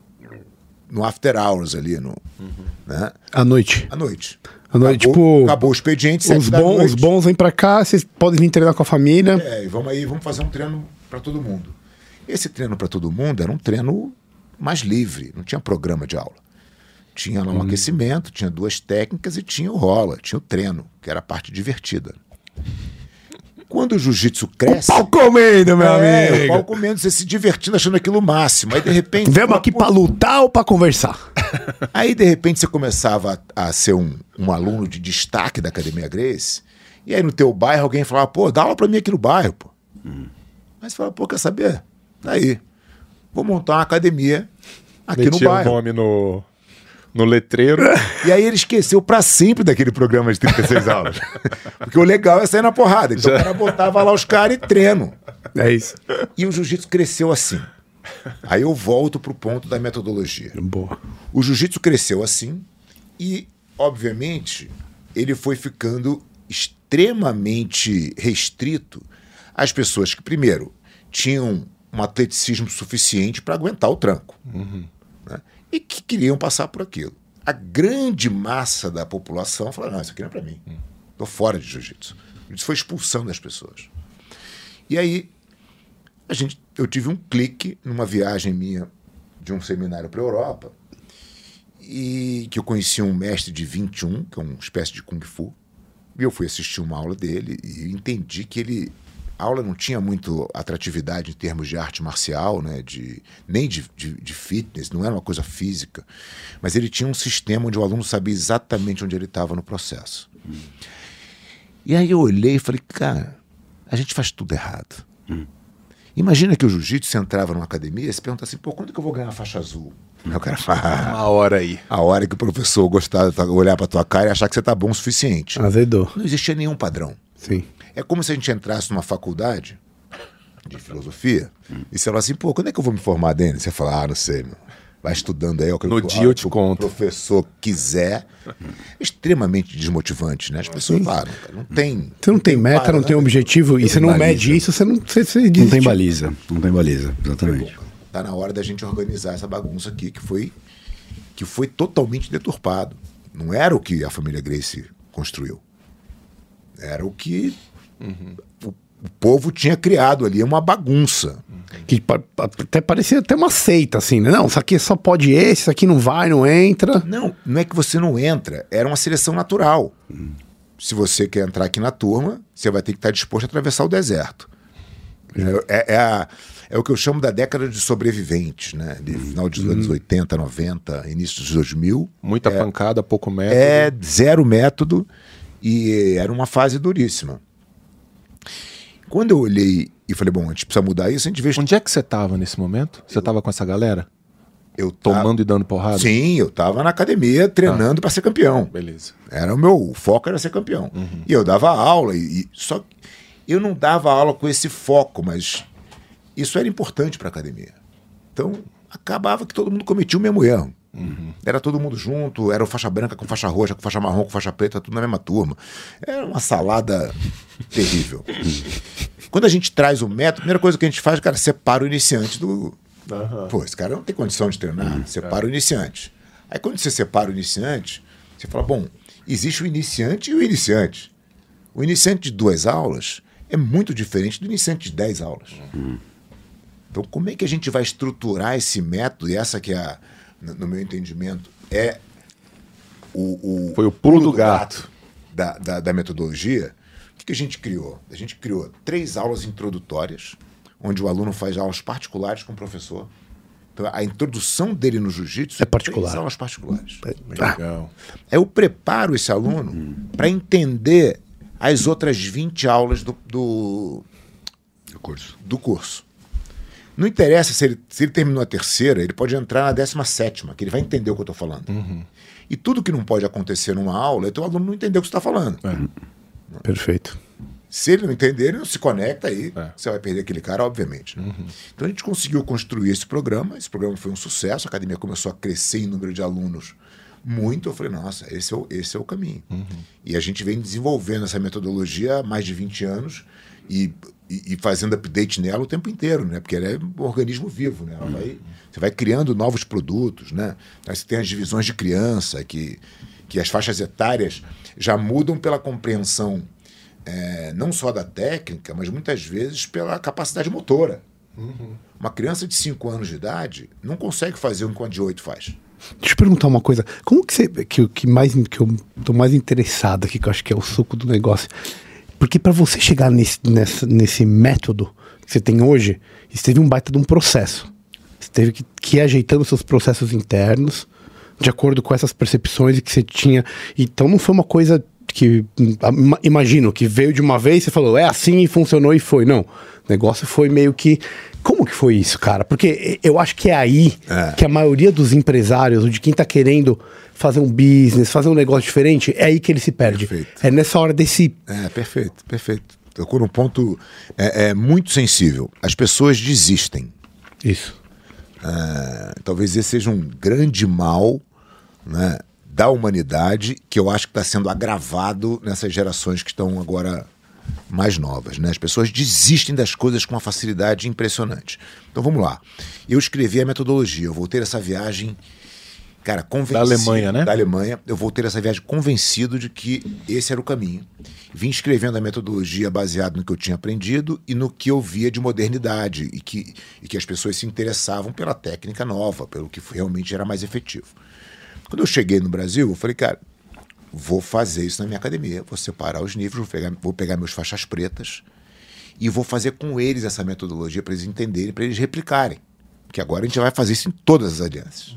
after hours ali, né? À noite. À noite. À noite, Acabou o expediente, os bons vêm pra cá, vocês podem vir treinar com a família. E vamos fazer um treino para todo mundo. Esse treino para todo mundo era um treino mais livre, não tinha programa de aula. Tinha lá um aquecimento, tinha 2 técnicas e tinha o rola, tinha o treino, que era a parte divertida. Quando o jiu-jitsu cresce... O pau comendo, meu amigo. O pau comendo, você se divertindo, achando aquilo o máximo. Aí, de repente... Vemos aqui pra lutar ou pra conversar? Aí, de repente, você começava a ser um aluno de destaque da Academia Gracie, e aí no teu bairro alguém falava, pô, dá aula pra mim aqui no bairro, pô. Aí você fala, pô, quer saber? Daí, vou montar uma academia aqui no bairro. O nome No letreiro. E aí ele esqueceu pra sempre daquele programa de 36 aulas. Porque o legal é sair na porrada. Então o cara botava lá os caras e treino. É isso. E o jiu-jitsu cresceu assim. Aí eu volto pro ponto da metodologia. Boa. O jiu-jitsu cresceu assim e, obviamente, ele foi ficando extremamente restrito às pessoas que, primeiro, tinham um atleticismo suficiente para aguentar o tranco. Né? E que queriam passar por aquilo. A grande massa da população falou, não, isso aqui não é para mim. Estou fora de jiu-jitsu. Isso foi expulsando as pessoas. E aí, eu tive um clique numa viagem minha de um seminário para a Europa, e que eu conheci um mestre de 21, que é uma espécie de Kung Fu, e eu fui assistir uma aula dele e entendi que a aula não tinha muito atratividade em termos de arte marcial, né, nem de fitness, não era uma coisa física, mas ele tinha um sistema onde o aluno sabia exatamente onde ele estava no processo. E aí eu olhei e falei, cara, a gente faz tudo errado. Imagina que o jiu-jitsu, você entrava numa academia e se pergunta assim, pô, quando que eu vou ganhar a faixa azul? Aí o cara fala, Uma hora aí. a hora que o professor gostar de olhar pra tua cara e achar que você tá bom o suficiente. Azedou. Não existia nenhum padrão. Sim. É como se a gente entrasse numa faculdade de filosofia e você fala assim, pô, quando é que eu vou me formar, Denis? Você fala, não sei, meu. Vai estudando aí. No dia eu te conto. O professor quiser. Extremamente desmotivante, né? As pessoas param, cara. Não tem... Você não tem meta, não tem objetivo, e você não mede isso, você não Não tem baliza. Não tem baliza, exatamente. Tá na hora da gente organizar essa bagunça aqui, que foi totalmente deturpado. Não era o que a família Gracie construiu. Era o que o povo tinha criado ali, uma bagunça. Que até parecia até uma seita, assim, né? Não, isso aqui só pode esse, isso aqui não vai, não entra. Não é que você não entra, era uma seleção natural. Se você quer entrar aqui na turma, você vai ter que estar disposto a atravessar o deserto. É o que eu chamo da década de sobreviventes, né? De final dos anos 80, 90, início dos 2000. Muita pancada, pouco método. Zero método, e era uma fase duríssima. Quando eu olhei e falei, bom, a gente precisa mudar isso, a gente vê... Onde é que você estava nesse momento? Você estava com essa galera? Eu Tomando e dando porrada? Sim, eu estava na academia treinando para ser campeão. Beleza. O foco era ser campeão. E eu dava aula, só que eu não dava aula com esse foco, mas isso era importante para a academia. Então, acabava que todo mundo cometia o mesmo erro. Era todo mundo junto, era o faixa branca com faixa roxa, com faixa marrom, com faixa preta, tudo na mesma turma. Era uma salada terrível. Quando a gente traz o método, a primeira coisa que a gente faz, cara, separa o iniciante do... Pô, esse cara não tem condição de treinar, separa o iniciante. Aí quando você separa o iniciante, você fala, bom, existe o iniciante e o iniciante. O iniciante de 2 aulas é muito diferente do iniciante de 10 aulas. Então, como é que a gente vai estruturar esse método? E essa que é, no meu entendimento, é foi o pulo do gato da metodologia. O que a gente criou? A gente criou 3 aulas introdutórias, onde o aluno faz aulas particulares com o professor. Então, a introdução dele no jiu-jitsu é particular. 3 aulas particulares. Legal. Eu preparo esse aluno para entender as outras 20 aulas do curso. Não interessa se ele terminou a 3ª, ele pode entrar na 17ª, que ele vai entender o que eu estou falando. E tudo que não pode acontecer numa aula é o aluno não entender o que você está falando. Perfeito. Se ele não entender, ele não se conecta, aí você vai perder aquele cara, obviamente. Né? Então a gente conseguiu construir esse programa foi um sucesso, a academia começou a crescer em número de alunos muito. Eu falei, nossa, esse é o caminho. E a gente vem desenvolvendo essa metodologia há mais de 20 anos e fazendo update nela o tempo inteiro, né? Porque ela é um organismo vivo, né? Você vai criando novos produtos, né? Aí você tem as divisões de criança, que as faixas etárias já mudam pela compreensão não só da técnica, mas muitas vezes pela capacidade motora. Uma criança de 5 anos de idade não consegue fazer o que uma de 8 faz. Deixa eu perguntar uma coisa. Como que eu tô mais interessado aqui, que eu acho que é o suco do negócio. Porque para você chegar nesse método que você tem hoje, você teve um baita de um processo. Você teve que ir ajeitando seus processos internos de acordo com essas percepções que você tinha. Então não foi uma coisa imagino que veio de uma vez, você falou, é assim e funcionou e foi. Não, o negócio foi meio que... Como que foi isso, cara? Porque eu acho que é aí que a maioria dos empresários, ou de quem tá querendo fazer um business, fazer um negócio diferente, é aí que ele se perde. Perfeito. É nessa hora desse... Perfeito. Tocou num ponto muito sensível. As pessoas desistem. Isso. Talvez esse seja um grande mal, né, da humanidade, que eu acho que está sendo agravado nessas gerações que estão agora mais novas, né? As pessoas desistem das coisas com uma facilidade impressionante. Então vamos lá. Eu escrevi a metodologia, eu voltei dessa viagem, cara, convencido. Da Alemanha, né? Da Alemanha. Eu voltei dessa viagem convencido de que esse era o caminho. Vim escrevendo a metodologia baseado no que eu tinha aprendido e no que eu via de modernidade e que as pessoas se interessavam pela técnica nova, pelo que realmente era mais efetivo. Quando eu cheguei no Brasil, eu falei, cara, vou fazer isso na minha academia, vou separar os níveis, vou pegar meus faixas pretas e vou fazer com eles essa metodologia para eles entenderem, para eles replicarem. Porque agora a gente vai fazer isso em todas as alianças.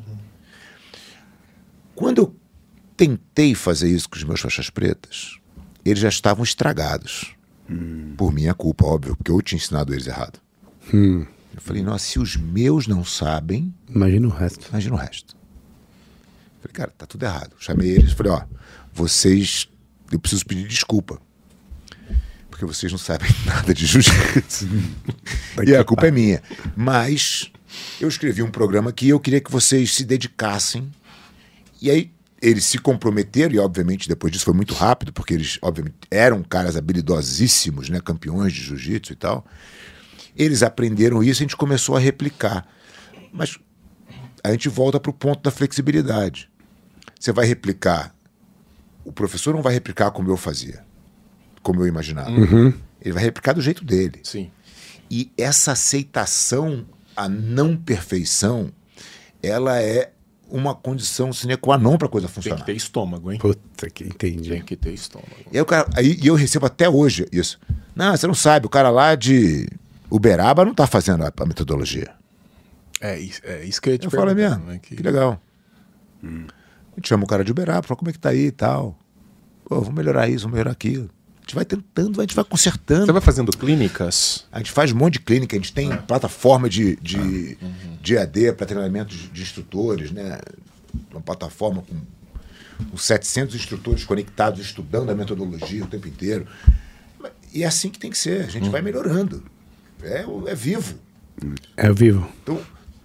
Quando eu tentei fazer isso com os meus faixas pretas, eles já estavam estragados. Por minha culpa, óbvio, porque eu tinha ensinado eles errado. Eu falei, nossa, se os meus não sabem, Imagina o resto. imagina o resto. Falei, cara, tá tudo errado. Chamei eles e falei, ó, vocês, eu preciso pedir desculpa. Porque vocês não sabem nada de jiu-jitsu. E a culpa é minha. Mas eu escrevi um programa que eu queria que vocês se dedicassem. E aí eles se comprometeram, e obviamente depois disso foi muito rápido, porque eles, obviamente, eram caras habilidosíssimos, né, campeões de jiu-jitsu e tal. Eles aprenderam isso e a gente começou a replicar. Mas a gente volta para o ponto da flexibilidade. Você vai replicar. O professor não vai replicar como eu fazia, como eu imaginava. Ele vai replicar do jeito dele. Sim. E essa aceitação à não perfeição, ela é uma condição sine qua non para a coisa Tem funcionar. que ter estômago, hein? Puta que entendi. Tem que ter estômago. E aí eu recebo até hoje isso. Não, você não sabe, o cara lá de Uberaba não está fazendo a metodologia. É isso que eu ia te Eu falo, é perguntar, mesmo, né, que legal. A gente chama o cara de Uberaba, fala como é que tá aí e tal. Pô, vamos melhorar isso, vamos melhorar aquilo. A gente vai tentando, a gente vai consertando. Você vai fazendo clínicas? A gente faz um monte de clínica, a gente tem plataforma de EAD para treinamento de instrutores, né? Uma plataforma com 700 instrutores conectados, estudando a metodologia o tempo inteiro. E é assim que tem que ser, a gente vai melhorando. É vivo. É vivo. Então,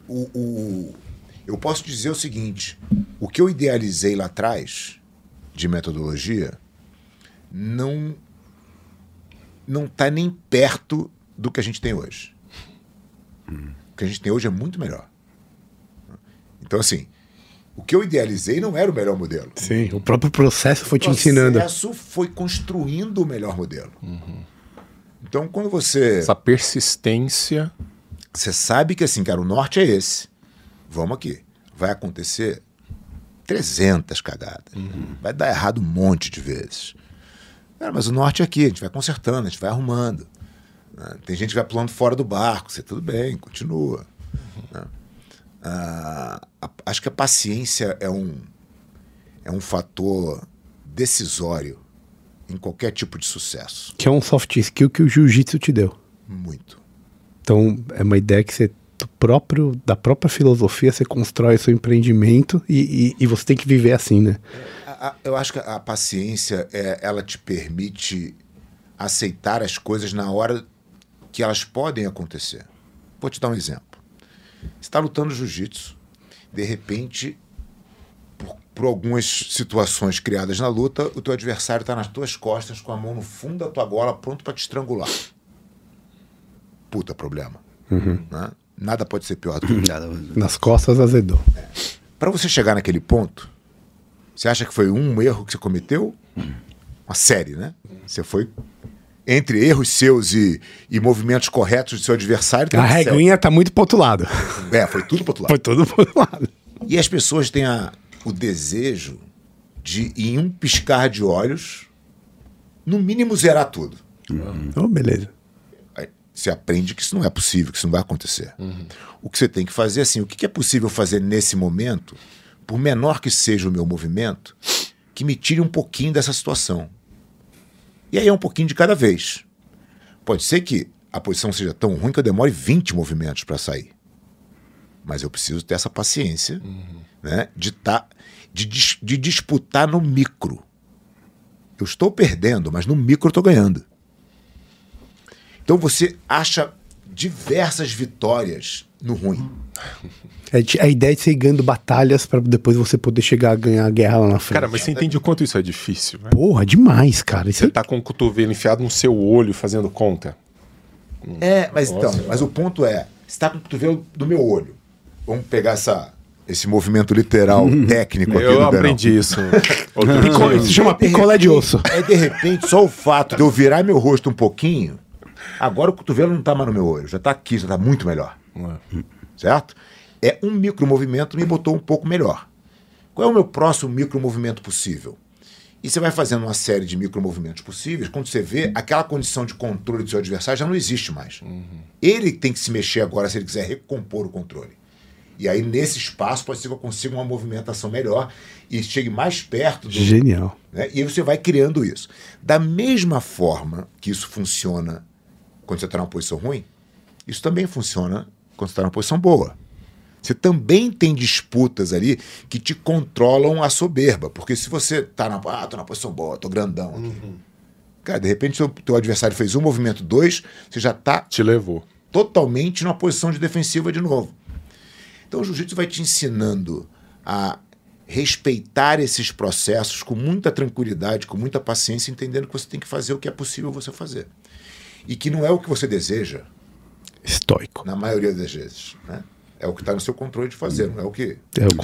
eu posso dizer o seguinte, o que eu idealizei lá atrás de metodologia não está nem perto do que a gente tem hoje. O que a gente tem hoje é muito melhor. Então, assim, o que eu idealizei não era o melhor modelo. Sim, o próprio processo foi te ensinando. O processo foi construindo o melhor modelo. Então, quando você Essa persistência. sabe que, assim, cara, o norte é esse. Vamos aqui. Vai acontecer 300 cagadas. Vai dar errado um monte de vezes. Cara, mas o norte é aqui, a gente vai consertando, a gente vai arrumando. Né? Tem gente que vai pulando fora do barco, você tudo bem, continua. Né? Acho que a paciência é um fator decisório em qualquer tipo de sucesso. Que é um soft skill que o jiu-jitsu te deu. Muito. Então, é uma ideia que você, da própria filosofia, você constrói o seu empreendimento e você tem que viver assim, né? Eu acho que a paciência, ela te permite aceitar as coisas na hora que elas podem acontecer. Vou te dar um exemplo. Você está lutando jiu-jitsu, de repente, por algumas situações criadas na luta, o teu adversário está nas tuas costas com a mão no fundo da tua gola, pronto para te estrangular. Puta problema. Né? Nada pode ser pior do que isso. Nas costas azedou. Para você chegar naquele ponto, você acha que foi um erro que você cometeu? Uma série, né? Você foi entre erros seus e movimentos corretos do seu adversário. A reguinha tá muito pro outro lado. Foi tudo pro outro lado. Foi tudo pro outro lado. E as pessoas têm o desejo de, em um piscar de olhos, no mínimo zerar tudo. Oh, beleza. Aí você aprende que isso não é possível, que isso não vai acontecer. O que você tem que fazer é assim, o que é possível fazer nesse momento, por menor que seja o meu movimento, que me tire um pouquinho dessa situação. E aí é um pouquinho de cada vez. Pode ser que a posição seja tão ruim que eu demore 20 movimentos para sair. Mas eu preciso ter essa paciência, né, de disputar no micro. Eu estou perdendo, mas no micro eu estou ganhando. Então você acha diversas vitórias no ruim. A ideia é de você ir ganhando batalhas pra depois você poder chegar a ganhar a guerra lá na frente. Cara, mas você entende o quanto isso é difícil, né? Porra, demais, cara. Isso Você tá com o cotovelo enfiado no seu olho fazendo conta. Mas o ponto é, você está com o cotovelo do meu olho. Vamos pegar esse movimento literal técnico aqui. Eu aprendi isso. Se chama picolé de osso. De repente, só o fato de eu virar meu rosto um pouquinho, agora o cotovelo não está mais no meu olho, já está aqui, já está muito melhor. Certo? Um micromovimento me botou um pouco melhor. Qual é o meu próximo micromovimento possível? E você vai fazendo uma série de micromovimentos possíveis, quando você vê, aquela condição de controle do seu adversário já não existe mais. Ele tem que se mexer agora se ele quiser recompor o controle. E aí, nesse espaço, pode ser que eu consiga uma movimentação melhor e chegue mais perto do... Genial. Né? E aí você vai criando isso. Da mesma forma que isso funciona quando você está numa posição ruim, isso também funciona quando você está numa posição boa. Você também tem disputas ali que te controlam a soberba. Porque se você está tô na posição boa, tô grandão aqui. Cara, de repente, o teu adversário fez um movimento 2, você já está... Te levou. Totalmente numa posição de defensiva de novo. Então o jiu-jitsu vai te ensinando a respeitar esses processos com muita tranquilidade, com muita paciência, entendendo que você tem que fazer o que é possível você fazer. E que não é o que você deseja. Estoico. Na maioria das vezes, né? É o que está no seu controle de fazer, não é o que...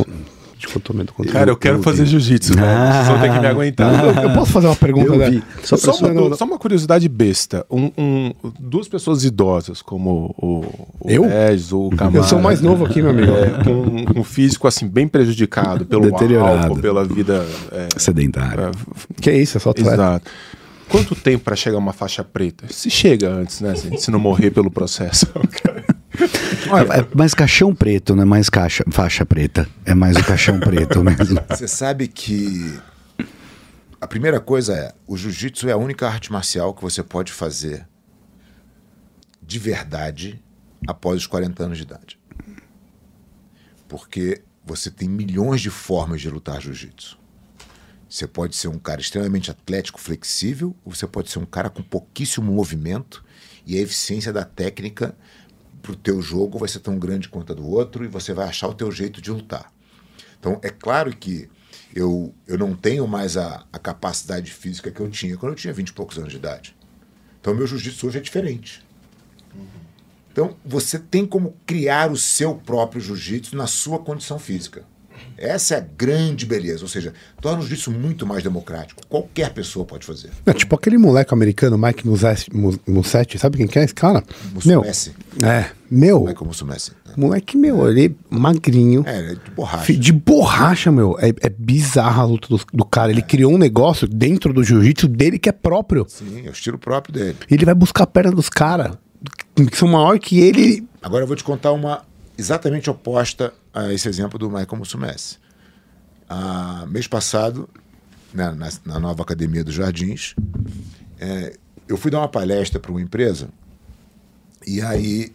Cara, eu quero fazer jiu-jitsu, velho. Vocês vão ter que me aguentar. Eu posso fazer uma pergunta? Só uma curiosidade besta. Duas pessoas idosas, como o Regis, o Camara. Eu sou mais novo aqui, meu amigo. Com um físico assim, bem prejudicado pelo álcool, pela vida... sedentária. Que isso, é só atleta. Exato. Quanto tempo para chegar a uma faixa preta? Se chega antes, né? Se não morrer pelo processo. É mais caixão preto, não é mais faixa preta. É mais o caixão preto mesmo. Você sabe que a primeira coisa é, o jiu-jitsu é a única arte marcial que você pode fazer de verdade após os 40 anos de idade. Porque você tem milhões de formas de lutar jiu-jitsu. Você pode ser um cara extremamente atlético, flexível, ou você pode ser um cara com pouquíssimo movimento e a eficiência da técnica pro teu jogo vai ser tão grande quanto a do outro e você vai achar o teu jeito de lutar. Então, é claro que eu não tenho mais a capacidade física que eu tinha quando eu tinha 20 e poucos anos de idade. Então, meu jiu-jitsu hoje é diferente. Então, você tem como criar o seu próprio jiu-jitsu na sua condição física. Essa é a grande beleza, ou seja, torna o jiu-jitsu muito mais democrático. Qualquer pessoa pode fazer. É tipo aquele moleque americano, Mike Mussetti, sabe quem que é esse cara? Mussumeci. Michael Mussumeci. Moleque, ele é magrinho. Ele é de borracha. De borracha, meu. É bizarra a luta do cara. Ele criou um negócio dentro do jiu-jitsu dele que é próprio. Sim, é o estilo próprio dele. Ele vai buscar a perna dos caras que são maior que ele. Agora eu vou te contar uma exatamente oposta a esse exemplo do Michael Mussumeci. Mês passado, na nova Academia dos Jardins, eu fui dar uma palestra para uma empresa e aí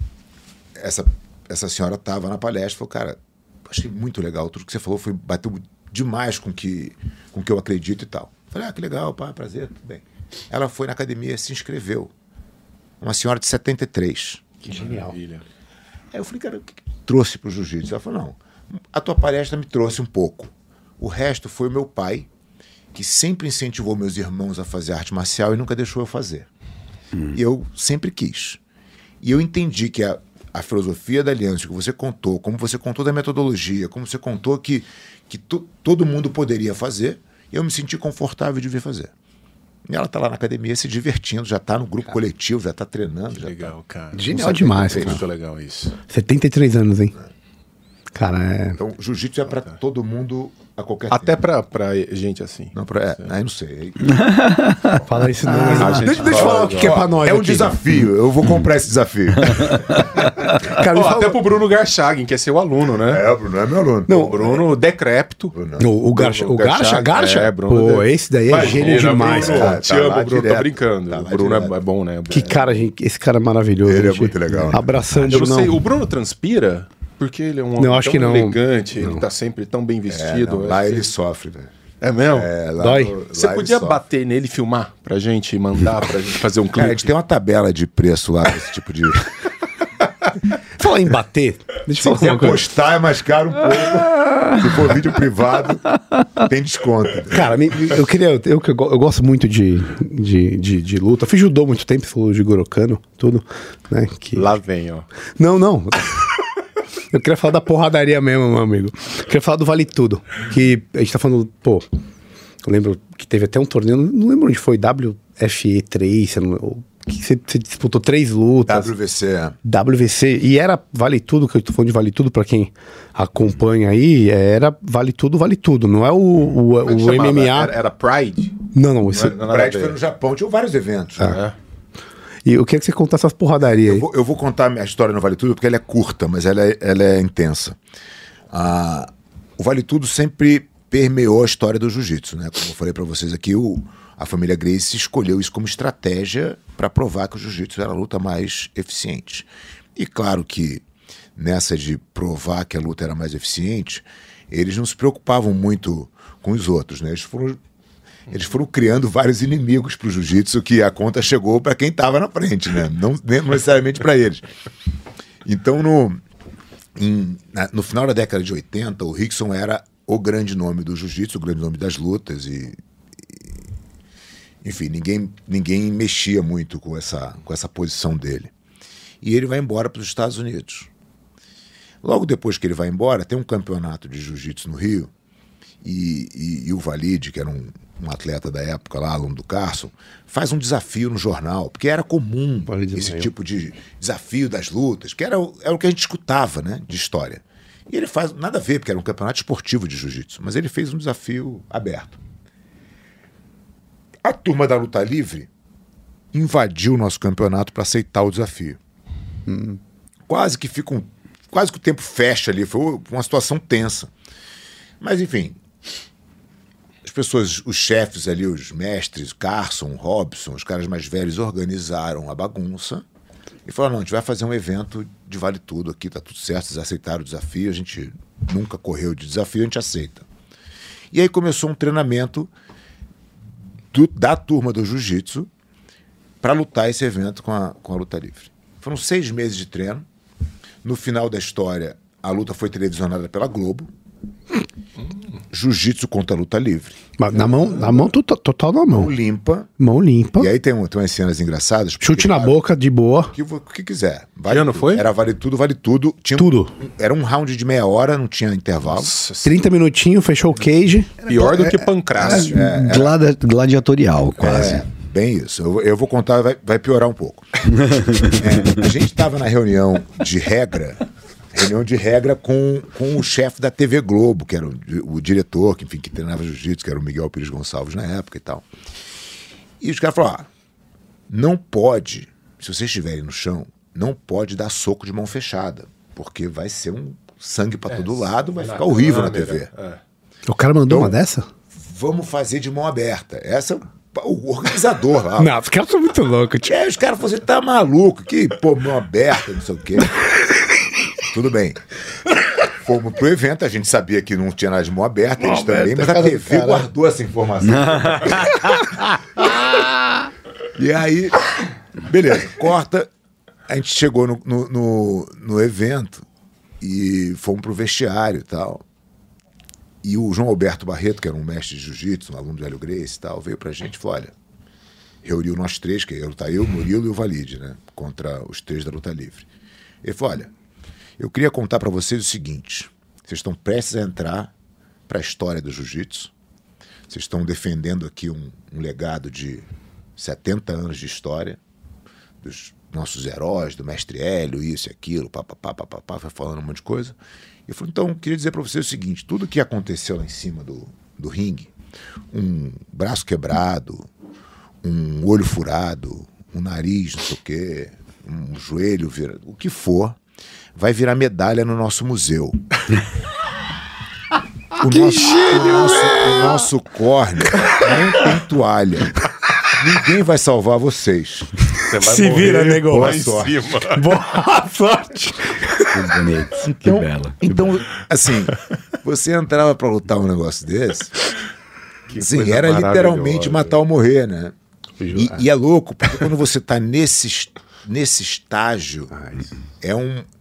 essa senhora estava na palestra e falou, cara, achei muito legal, tudo que você falou bateu demais com o que eu acredito e tal. Falei, que legal, pá, prazer, tudo bem. Ela foi na academia, se inscreveu. Uma senhora de 73. Que genial. Aí eu falei, cara, o que trouxe para o jiu-jitsu? Ela falou, não, a tua palestra me trouxe um pouco. O resto foi o meu pai, que sempre incentivou meus irmãos a fazer arte marcial e nunca deixou eu fazer. E eu sempre quis. E eu entendi que a filosofia da aliança que você contou, como você contou da metodologia, como você contou que todo mundo poderia fazer, eu me senti confortável de vir fazer. E ela está lá na academia se divertindo, já está no grupo coletivo, já está treinando. Já legal, cara. Genial demais, cara. Muito legal isso. 73 anos, hein? Cara, Então, jiu-jitsu é para todo mundo a qualquer Até tempo. pra gente assim. Não, aí não sei. Fala isso não. A gente Deixa eu falar o que é pra nós. É um aqui. desafio, eu vou comprar esse desafio. Cara, me Ó, fala- até pro Bruno Garchagen, que é seu aluno, né? O Bruno é meu aluno. Não, O Bruno decrépito. O Garcha? O Garcha? Garcha? É, Bruno. Pô, esse daí é gênio demais, Bruno, cara. Te Tá amo, lá Bruno. direto. Tô brincando. Tá O lá Bruno direto. é bom, né? Que cara, gente, esse cara é maravilhoso. Ele é gente. muito legal. Abraçando, Eu não sei, não. o Bruno transpira? Porque ele é um homem Não, acho tão que não. elegante, ele tá sempre tão bem vestido. Não, lá ele sofre, velho. É mesmo? Lá Dói. Você lá ele podia sofre. bater nele e filmar pra gente, mandar pra gente fazer um Cara, a clipe? gente tem uma tabela de preço lá, esse tipo de. Falar em bater, deixa eu Se falar uma coisa. postar é mais caro um pouco. Se for vídeo privado, tem desconto. Cara, eu gosto muito de luta. Eu fiz judô há muito tempo, falou de Gorokano, tudo, né? Que... Lá vem, ó. Não. Eu queria falar da porradaria mesmo, meu amigo. Eu queria falar do Vale Tudo. Que a gente tá falando, pô. Eu lembro que teve até um torneio, não lembro onde foi, WFE 3, que você disputou 3 lutas. WVC. E era Vale Tudo, que eu tô falando de Vale Tudo pra quem acompanha aí, era Vale Tudo. Não é o MMA. Era Pride? Não, isso. Não é nada a Pride ver. foi no Japão, tinha vários eventos. né? E eu queria que você contasse essas porradarias aí. Eu vou contar a minha história no Vale Tudo, porque ela é curta, mas ela é intensa. O Vale Tudo sempre permeou a história do jiu-jitsu, né? Como eu falei pra vocês aqui, a família Gracie escolheu isso como estratégia para provar que o jiu-jitsu era a luta mais eficiente. E claro que nessa de provar que a luta era mais eficiente, eles não se preocupavam muito com os outros, né? Eles foram criando vários inimigos para o jiu-jitsu, que a conta chegou para quem estava na frente, né? Não necessariamente para eles. Então, no final da década de 80, o Rickson era o grande nome do jiu-jitsu, o grande nome das lutas enfim, ninguém mexia muito com essa posição dele. E ele vai embora para os Estados Unidos. Logo depois que ele vai embora, tem um campeonato de jiu-jitsu no Rio, e o Valide, que era um atleta da época lá, aluno do Carson, faz um desafio no jornal, porque era comum esse tipo de desafio das lutas, que era o que a gente escutava, né, de história. E ele faz, nada a ver, porque era um campeonato esportivo de jiu-jitsu, mas ele fez um desafio aberto. A turma da luta livre invadiu o nosso campeonato para aceitar o desafio. Quase que o tempo fecha ali, foi uma situação tensa. Mas enfim, as pessoas, os chefes ali, os mestres, Carson, Robson, os caras mais velhos organizaram a bagunça e falaram, não, a gente vai fazer um evento de Vale Tudo aqui, tá tudo certo, vocês aceitaram o desafio, a gente nunca correu de desafio, a gente aceita. E aí começou um treinamento da turma do jiu-jitsu para lutar esse evento com a luta livre. Foram 6 meses de treino. No final da história, a luta foi televisionada pela Globo. Jiu-jitsu contra a luta livre. Mas na mão, total na mão. Mão limpa. E aí tem umas cenas engraçadas. Chute na boca, de boa. O que quiser. Que ano foi? Era vale tudo. Tinha Tudo. Era um round de meia hora, não tinha intervalo. 30 minutinhos, fechou o cage. Pior do que pancrácio. Gladiatorial, quase. Bem isso. Eu vou contar, vai piorar um pouco. A gente estava na reunião de regra com o chefe da TV Globo, que era o diretor, que treinava jiu-jitsu, que era o Miguel Pires Gonçalves na época e tal. E os caras falaram, não pode, se vocês estiverem no chão, não pode dar soco de mão fechada, porque vai ser um sangue para todo lado, vai ficar horrível na TV. O cara mandou uma dessa? Vamos fazer de mão aberta. Essa o organizador lá. Não, os caras são muito loucos. Os caras falaram, você tá maluco, que mão aberta, não sei o quê. Tudo bem. Fomos pro evento, a gente sabia que não tinha nada de mão aberta, eles também, mas a TV guardou essa informação. E aí, beleza, corta. A gente chegou no evento e fomos pro vestiário e tal. E o João Alberto Barreto, que era um mestre de jiu-jitsu, um aluno do Hélio Gracie e tal, veio pra gente e falou, olha, reuniu nós 3, que ia lutar eu, o Murilo e o Valide, né, contra os 3 da luta livre. Ele falou, olha, eu queria contar pra vocês o seguinte, vocês estão prestes a entrar pra história do jiu-jitsu, vocês estão defendendo aqui um legado de 70 anos de história, dos nossos heróis, do mestre Hélio, isso e aquilo, vai falando um monte de coisa. Ele falou, então, queria dizer para você o seguinte, tudo que aconteceu lá em cima do ringue, um braço quebrado, um olho furado, um nariz, não sei o quê, um joelho virado, o que for, vai virar medalha no nosso museu. O nosso córneo não tem toalha. Ninguém vai salvar vocês. Você vai Se vira, nego. Boa Boa sorte. Boa sorte. Que bonito, que bela. Então, assim, você entrava pra lutar um negócio desse, assim, coisa era literalmente maravilhosa. matar ou morrer, né? E é louco, porque quando você tá nesse estágio, é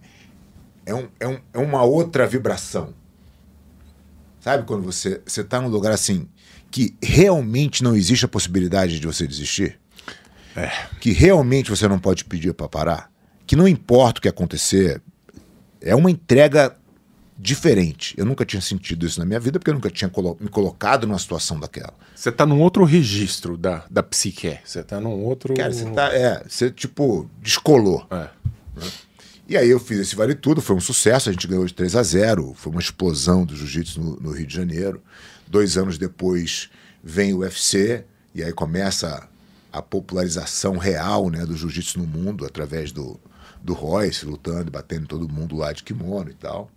uma outra vibração. Sabe quando você tá num lugar assim, que realmente não existe a possibilidade de você desistir? Que realmente você não pode pedir para parar? Que não importa o que acontecer, é uma entrega diferente. Eu nunca tinha sentido isso na minha vida, porque eu nunca tinha me colocado numa situação daquela. Você tá num outro registro da psique. Você tá num outro... Cara, você tipo, descolou. E aí eu fiz esse Vale Tudo, foi um sucesso, a gente ganhou de 3-0, foi uma explosão do jiu-jitsu no Rio de Janeiro. 2 anos depois vem o UFC, e aí começa a popularização real, né, do jiu-jitsu no mundo, através do Royce, lutando e batendo todo mundo lá de kimono e tal.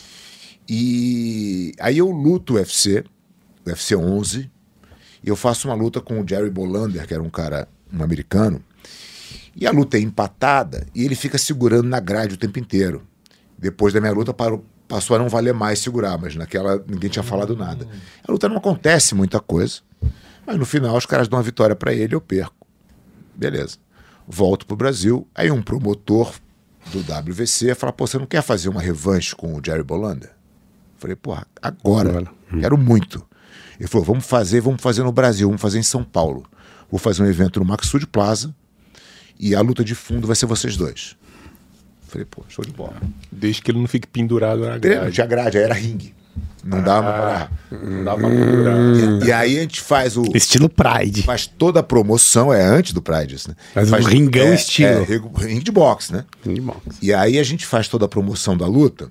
E aí eu luto o UFC 11, e eu faço uma luta com o Jerry Bolander, que era um americano, e a luta é empatada e ele fica segurando na grade o tempo inteiro. Depois da minha luta passou a não valer mais segurar, mas naquela ninguém tinha falado nada. A luta não acontece muita coisa, mas no final os caras dão uma vitória pra ele e eu perco. Beleza. Volto pro Brasil, aí um promotor do WVC fala, pô, você não quer fazer uma revanche com o Jerry Bolander? Falei, porra, agora. Quero muito. Ele falou, vamos fazer no Brasil, vamos fazer em São Paulo. Vou fazer um evento no Maxud Plaza, e a luta de fundo vai ser vocês dois. Falei, pô, show de bola. Desde que ele não fique pendurado na Não grade. tinha grade, aí era ringue. Não dava pra... Não dá pra pendurar. E aí a gente faz Estilo Pride. faz toda a promoção, é antes do Pride isso, né? Faz um ringão estilo. Ringue de boxe, né? Ringue de boxe. E aí a gente faz toda a promoção da luta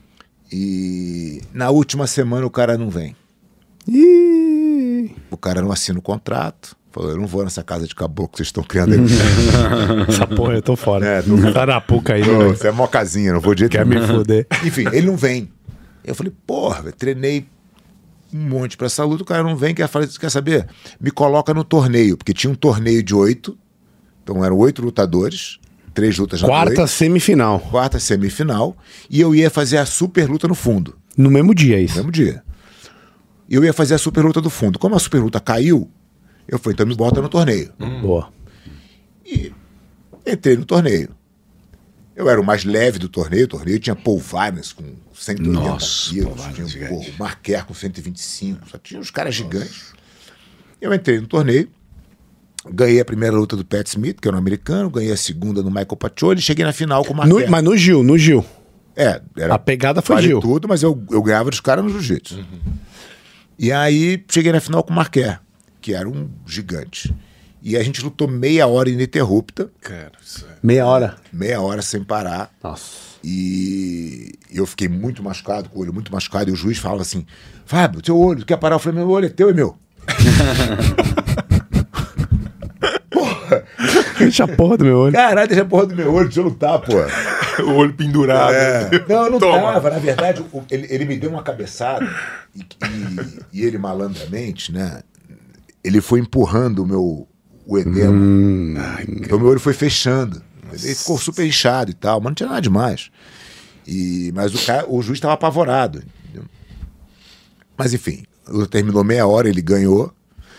e na última semana o cara não vem. O cara não assina o contrato. Falou, eu não vou nessa casa de caboclo que vocês estão criando aí. Essa porra, eu tô fora. Tô- Tá na puca aí, Pô, né? você é mó casinha, não vou de jeito Quer nenhum. me foder. Enfim, ele não vem. Eu falei, porra, velho, treinei um monte pra essa luta, o cara não vem, quer saber? Me coloca no torneio, porque tinha um torneio de 8, então eram 8 lutadores, 3 lutas na Quarta noite, semifinal. quarta semifinal, e eu ia fazer a super luta no fundo, No mesmo dia, no isso. mesmo dia. Eu ia fazer a super luta do fundo. Como a super luta caiu, eu falei, então me bota no torneio. Boa. E entrei no torneio. Eu era o mais leve do torneio. O torneio tinha Paul Varnes com 180 Nossa, quilos, Paul Varnes tinha gigante. o Marquer com 125, só tinha uns caras gigantes. Eu entrei no torneio, ganhei a primeira luta do Pat Smith, que era um americano, ganhei a segunda no Michael Pacioli, cheguei na final com o Marquer. Mas no Gil. Era A pegada foi vale Gil. tudo, mas eu ganhava dos caras no jiu-jitsu. E aí cheguei na final com o Marquer, que era um gigante. E a gente lutou meia hora ininterrupta, Cara, isso é... Meia hora. meia hora sem parar. Nossa. E eu fiquei muito machucado, com o olho muito machucado, e o juiz falava assim, Fábio, teu olho, tu quer parar? Eu falei, meu olho é teu e meu. Deixa a porra do meu olho. Caralho, deixa a porra do meu olho, deixa eu lutar, porra. O olho pendurado. Não, não Toma. tava. Na verdade, ele me deu uma cabeçada e ele malandramente, né? Ele foi empurrando o edema. Então meu olho foi fechando. Ele ficou super inchado e tal, mas não tinha nada demais. Mas o juiz estava apavorado. Entendeu? Mas enfim, a luta terminou meia hora, ele ganhou.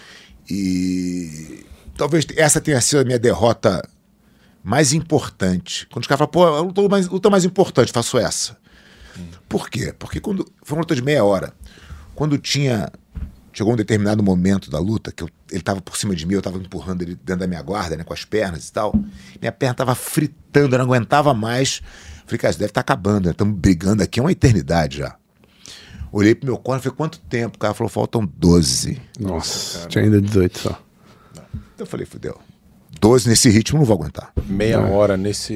E talvez essa tenha sido a minha derrota mais importante. Quando os caras falam, pô, a luta mais importante, faço essa. Por quê? Porque quando foi uma luta de meia hora, quando chegou um determinado momento da luta, que ele estava por cima de mim, eu estava empurrando ele dentro da minha guarda, né, com as pernas e tal, minha perna estava fritando, eu não aguentava mais. Falei, cara, isso deve estar acabando, estamos brigando aqui há uma eternidade já. Olhei pro meu corno e falei, quanto tempo? O cara falou, faltam 12. Nossa, tinha ainda 18 só. Então eu falei, fudeu. 12 nesse ritmo não vou aguentar. Meia hora nesse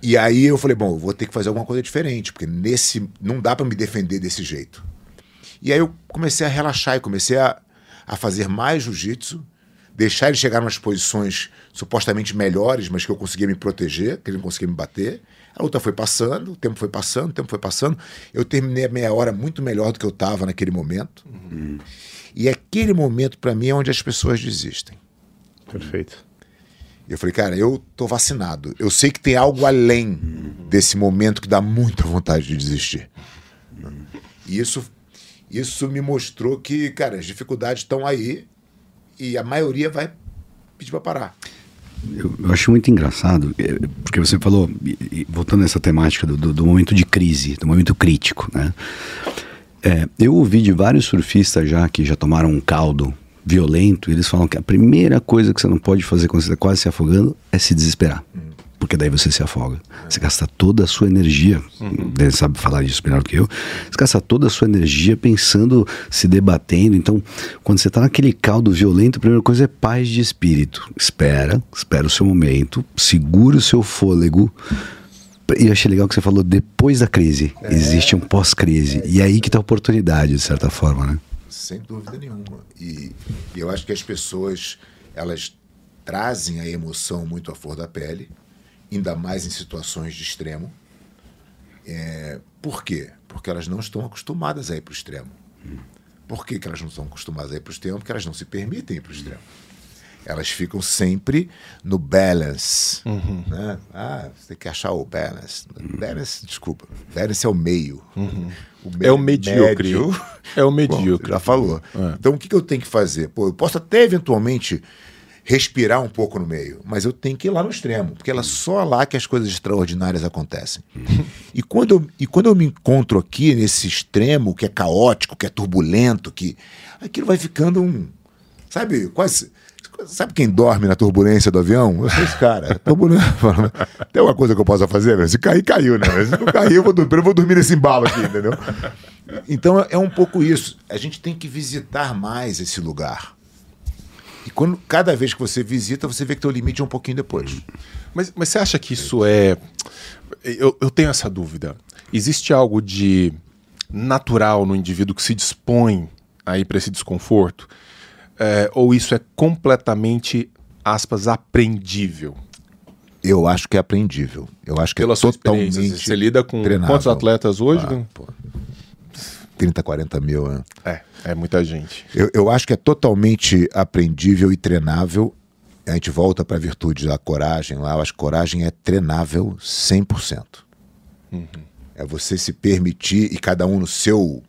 E aí eu falei, bom, eu vou ter que fazer alguma coisa diferente, porque não dá para me defender desse jeito. E aí eu comecei a relaxar e comecei a fazer mais jiu-jitsu, deixar ele chegar nas posições supostamente melhores, mas que eu conseguia me proteger, que ele não conseguia me bater. A luta foi passando, o tempo foi passando. Eu terminei a meia hora muito melhor do que eu estava naquele momento. E aquele momento, para mim, é onde as pessoas desistem. Perfeito. Eu falei, cara, eu tô vacinado. Eu sei que tem algo além desse momento que dá muita vontade de desistir. E isso me mostrou que, cara, as dificuldades estão aí e a maioria vai pedir para parar. Eu acho muito engraçado, porque você falou, voltando nessa temática do momento de crise, do momento crítico, né? Eu ouvi de vários surfistas que já tomaram um caldo violento, e eles falam que a primeira coisa que você não pode fazer quando você está quase se afogando é se desesperar. Porque daí você se afoga. Você gasta toda a sua energia, você sabe falar disso melhor do que eu, você gasta toda a sua energia pensando, se debatendo. Então, quando você está naquele caldo violento, a primeira coisa é paz de espírito. Espera o seu momento, segura o seu fôlego. E eu achei legal que você falou, depois da crise, existe um pós-crise. E aí que está a oportunidade, de certa forma, né? Sem dúvida nenhuma. E eu acho que as pessoas, elas trazem a emoção muito à flor da pele, ainda mais em situações de extremo. Por quê? Porque elas não estão acostumadas a ir para o extremo. Por que elas não estão acostumadas a ir para o extremo? Porque elas não se permitem ir para o extremo. Elas ficam sempre no balance. Né? Você tem que achar o balance. Desculpa. Balance é o meio. É o medíocre. É o medíocre. Bom, já falou. Então, o que eu tenho que fazer? Eu posso até, eventualmente, respirar um pouco no meio, mas eu tenho que ir lá no extremo, porque é só lá que as coisas extraordinárias acontecem. E quando eu me encontro aqui, nesse extremo, que é caótico, que é turbulento, que aquilo vai ficando sabe, quase... Sabe quem dorme na turbulência do avião? Eu sou esse cara. Tem alguma coisa que eu possa fazer? Se cair, caiu, né? Mas se não cair, eu vou dormir nesse embalo aqui, entendeu? Então é um pouco isso. A gente tem que visitar mais esse lugar. E cada vez que você visita, você vê que teu limite é um pouquinho depois. Mas você acha que isso é... Eu tenho essa dúvida. Existe algo de natural no indivíduo que se dispõe a ir para esse desconforto? Ou isso é completamente, aspas, aprendível? Eu acho que é aprendível. Eu acho que pela é sua totalmente experiência. Você lida com treinável. Quantos atletas hoje? 30, 40 mil. Né? É muita gente. Eu acho que é totalmente aprendível e treinável. A gente volta para a virtude da coragem lá. Eu acho que coragem é treinável 100%. É você se permitir, e cada um no seu...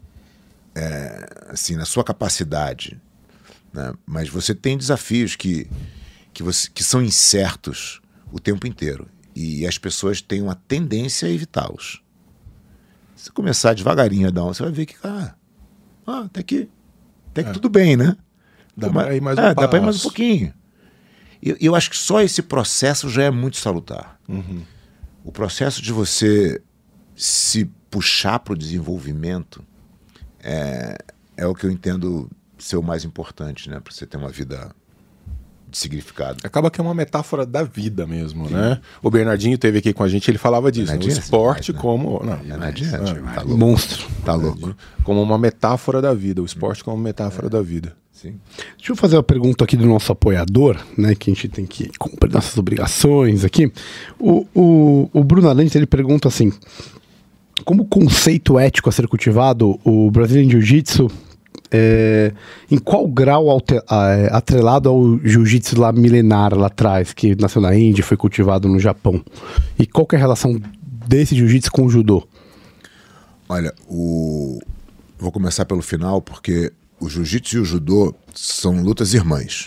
assim, na sua capacidade... Né? Mas você tem desafios que são incertos o tempo inteiro. E as pessoas têm uma tendência a evitá-los. Se você começar devagarinho a dar você vai ver que, até que tudo bem, né? Dá para ir mais um passo. Dá para ir mais um pouquinho. Eu acho que só esse processo já é muito salutar. O processo de você se puxar para o desenvolvimento é o que eu entendo ser o mais importante, né? Para você ter uma vida de significado. Acaba que é uma metáfora da vida mesmo, né? O Bernardinho esteve aqui com a gente, ele falava disso. O esporte como... Tá louco. Monstro. Tá louco. Como uma metáfora da vida. O esporte como uma metáfora da vida. Sim. Deixa eu fazer uma pergunta aqui do nosso apoiador, né? Que a gente tem que cumprir nossas obrigações aqui. O Bruno Alente, ele pergunta assim: como conceito ético a ser cultivado, o Brazilian Jiu-Jitsu em qual grau atrelado ao jiu-jitsu lá milenar lá atrás, que nasceu na Índia e foi cultivado no Japão? E qual que é a relação desse jiu-jitsu com o judô? Olha, vou começar pelo final, porque o jiu-jitsu e o judô são lutas irmãs.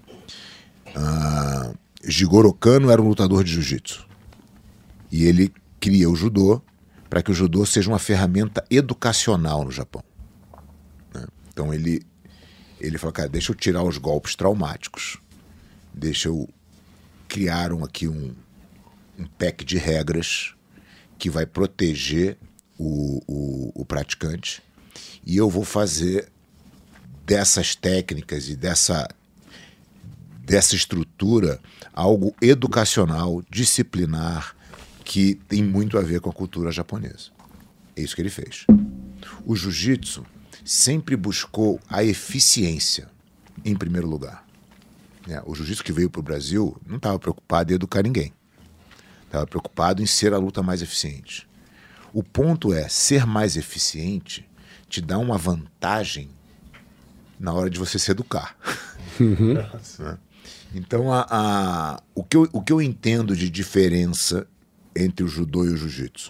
Jigoro Kano era um lutador de jiu-jitsu. E ele cria o judô para que o judô seja uma ferramenta educacional no Japão. Então ele falou, cara, deixa eu tirar os golpes traumáticos, deixa eu criar aqui um pack de regras que vai proteger o praticante, e eu vou fazer dessas técnicas e dessa estrutura algo educacional, disciplinar, que tem muito a ver com a cultura japonesa. É isso que ele fez. O jiu-jitsu sempre buscou a eficiência em primeiro lugar. O jiu-jitsu que veio para o Brasil não estava preocupado em educar ninguém. Estava preocupado em ser a luta mais eficiente. O ponto é, ser mais eficiente te dá uma vantagem na hora de você se educar. Uhum. Então, o que eu entendo de diferença entre o judô e o jiu-jitsu?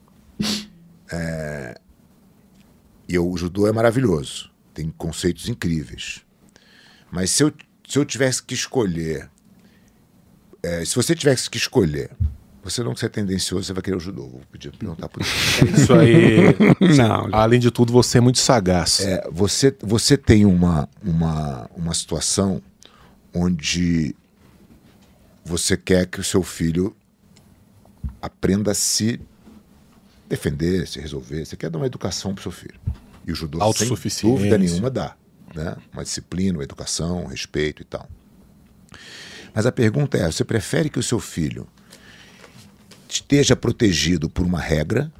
O judô é maravilhoso, tem conceitos incríveis. Mas se eu tivesse que escolher, se você tivesse que escolher, você não ser tendencioso, você vai querer o judô. Vou pedir para perguntar por isso. Isso aí. Não. Além de tudo, você é muito sagaz. Você tem uma situação onde você quer que o seu filho aprenda a se defender, se resolver. Você quer dar uma educação para o seu filho. E o judô, sem dúvida nenhuma, dá. Né? Uma disciplina, uma educação, um respeito e tal. Mas a pergunta é, você prefere que o seu filho esteja protegido por uma regra,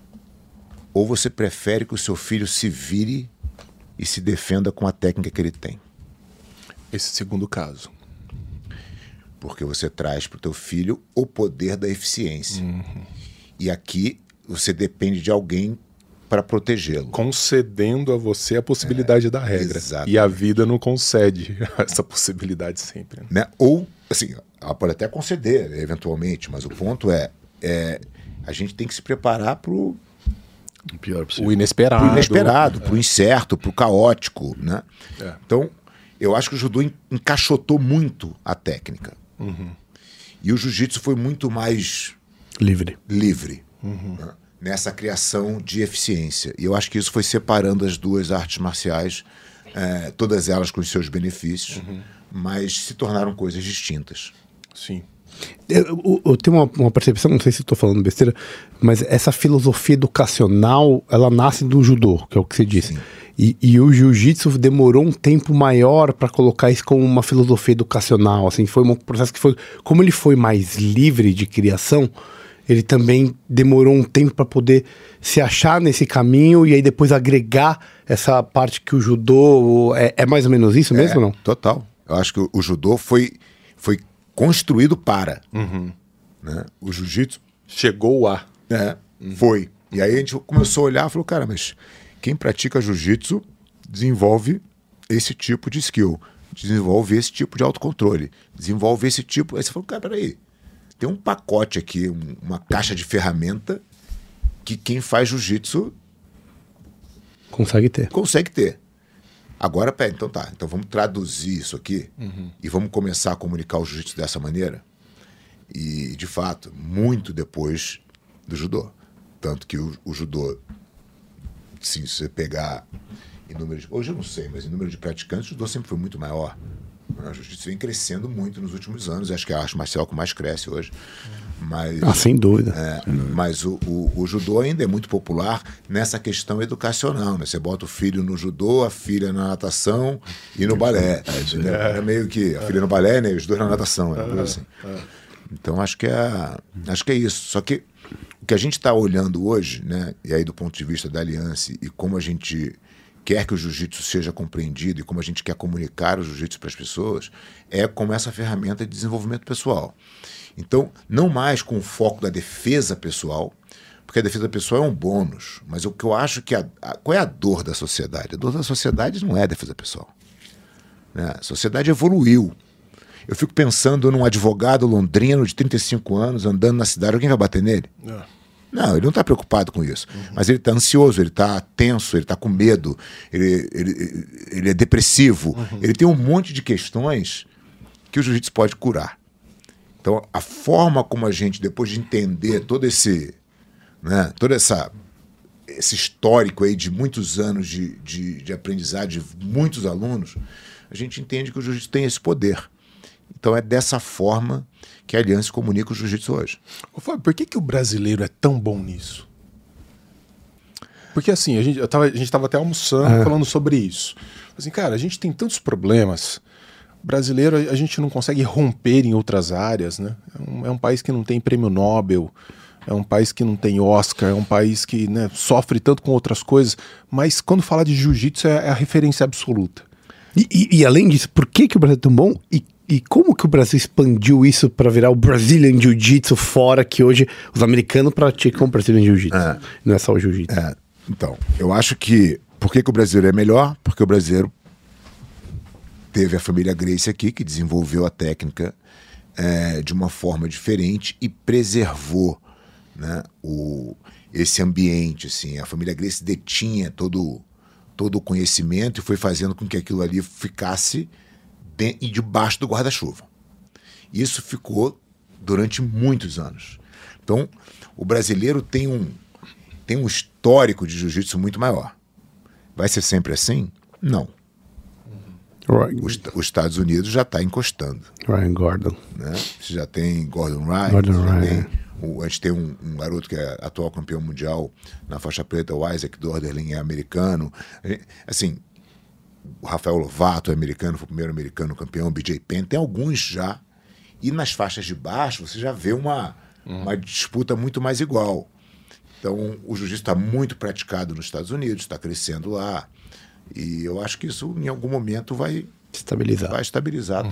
ou você prefere que o seu filho se vire e se defenda com a técnica que ele tem? Esse segundo caso. Porque você traz para o teu filho o poder da eficiência. E aqui você depende de alguém para protegê-lo. Concedendo a você a possibilidade da regra. Exatamente. E a vida não concede essa possibilidade sempre. Né? Ou, assim, ela pode até conceder, eventualmente, mas o ponto é a gente tem que se preparar para o pior possível. O inesperado. Para o incerto, para o caótico. Né? Então, eu acho que o judô encaixotou muito a técnica. E o jiu-jitsu foi muito mais livre. Né? Nessa criação de eficiência. E eu acho que isso foi separando as duas artes marciais, todas elas com os seus benefícios, mas se tornaram coisas distintas. Sim. Eu tenho uma percepção, não sei se estou falando besteira, mas essa filosofia educacional, ela nasce do judô, que é o que você disse. E o jiu-jitsu demorou um tempo maior para colocar isso como uma filosofia educacional. Assim, foi um processo que foi... Como ele foi mais livre de criação, ele também demorou um tempo para poder se achar nesse caminho e aí depois agregar essa parte que o judô... É mais ou menos isso mesmo ou não? Total. Eu acho que o judô foi construído para. Né? O jiu-jitsu... Chegou a. Foi. E aí a gente começou a olhar e falou, cara, mas quem pratica jiu-jitsu desenvolve esse tipo de skill, desenvolve esse tipo de autocontrole, desenvolve esse tipo... Aí você falou, cara, peraí, tem um pacote aqui, uma caixa de ferramenta que quem faz jiu-jitsu consegue ter. Agora, pera, então vamos traduzir isso aqui e vamos começar a comunicar o jiu-jitsu dessa maneira. E, de fato, muito depois do judô. Tanto que o judô, sim, se você pegar em número de... Hoje eu não sei, mas em número de praticantes, o judô sempre foi muito maior. O jiu-jitsu vem crescendo muito nos últimos anos. Acho que é a arte marcial que mais cresce hoje. Mas, sem dúvida. Mas o judô ainda é muito popular nessa questão educacional. Né? Você bota o filho no judô, a filha na natação e no balé. É meio que a filha no balé, né? Os dois na natação. Assim. Então acho que é isso. Só que o que a gente está olhando hoje, né? E aí do ponto de vista da aliança e como a gente quer que o jiu-jitsu seja compreendido e como a gente quer comunicar o jiu-jitsu para as pessoas, é como essa ferramenta de desenvolvimento pessoal. Então, não mais com o foco da defesa pessoal, porque a defesa pessoal é um bônus, mas o que eu acho que qual é a dor da sociedade? A dor da sociedade não é a defesa pessoal. Né? A sociedade evoluiu. Eu fico pensando num advogado londrino de 35 anos andando na cidade, alguém vai bater nele? Não, ele não está preocupado com isso. Mas ele está ansioso, ele está tenso, ele está com medo, ele é depressivo. Ele tem um monte de questões que o jiu-jitsu pode curar. Então, a forma como a gente, depois de entender todo esse histórico aí de muitos anos de aprendizado de muitos alunos, a gente entende que o jiu-jitsu tem esse poder. Então é dessa forma que a Aliança comunica o jiu-jitsu hoje. Ô, Fábio, por que o brasileiro é tão bom nisso? Porque assim, a gente estava até almoçando falando sobre isso. Assim, cara, a gente tem tantos problemas. Brasileiro, a gente não consegue romper em outras áreas, né? É um país que não tem prêmio Nobel. é um país que não tem Oscar, é um país que, né, sofre tanto com outras coisas, mas quando fala de jiu-jitsu é a referência absoluta. E além disso, por que o Brasil é tão bom? E como que o Brasil expandiu isso para virar o Brazilian Jiu-Jitsu fora, que hoje os americanos praticam o Brazilian Jiu-Jitsu? Não é só o Jiu-Jitsu. Então, eu acho que... Por que o brasileiro é melhor? Porque o brasileiro teve a família Gracie aqui, que desenvolveu a técnica de uma forma diferente e preservou, né, esse ambiente. Assim. A família Gracie detinha todo o conhecimento e foi fazendo com que aquilo ali ficasse debaixo do guarda-chuva. Isso ficou durante muitos anos. Então, o brasileiro tem um histórico de jiu-jitsu muito maior. Vai ser sempre assim? Não. Os Estados Unidos já está encostando. Ryan Gordon. Né? Você já tem Gordon Ryan. A gente tem um garoto que é atual campeão mundial na faixa preta, o Isaac Dorderling, é americano. Assim, o Rafael Lovato é americano, foi o primeiro americano campeão, o BJ Penn, tem alguns já. E nas faixas de baixo você já vê uma disputa muito mais igual. Então, o jiu-jitsu está muito praticado nos Estados Unidos, está crescendo lá. E eu acho que isso, em algum momento, vai estabilizar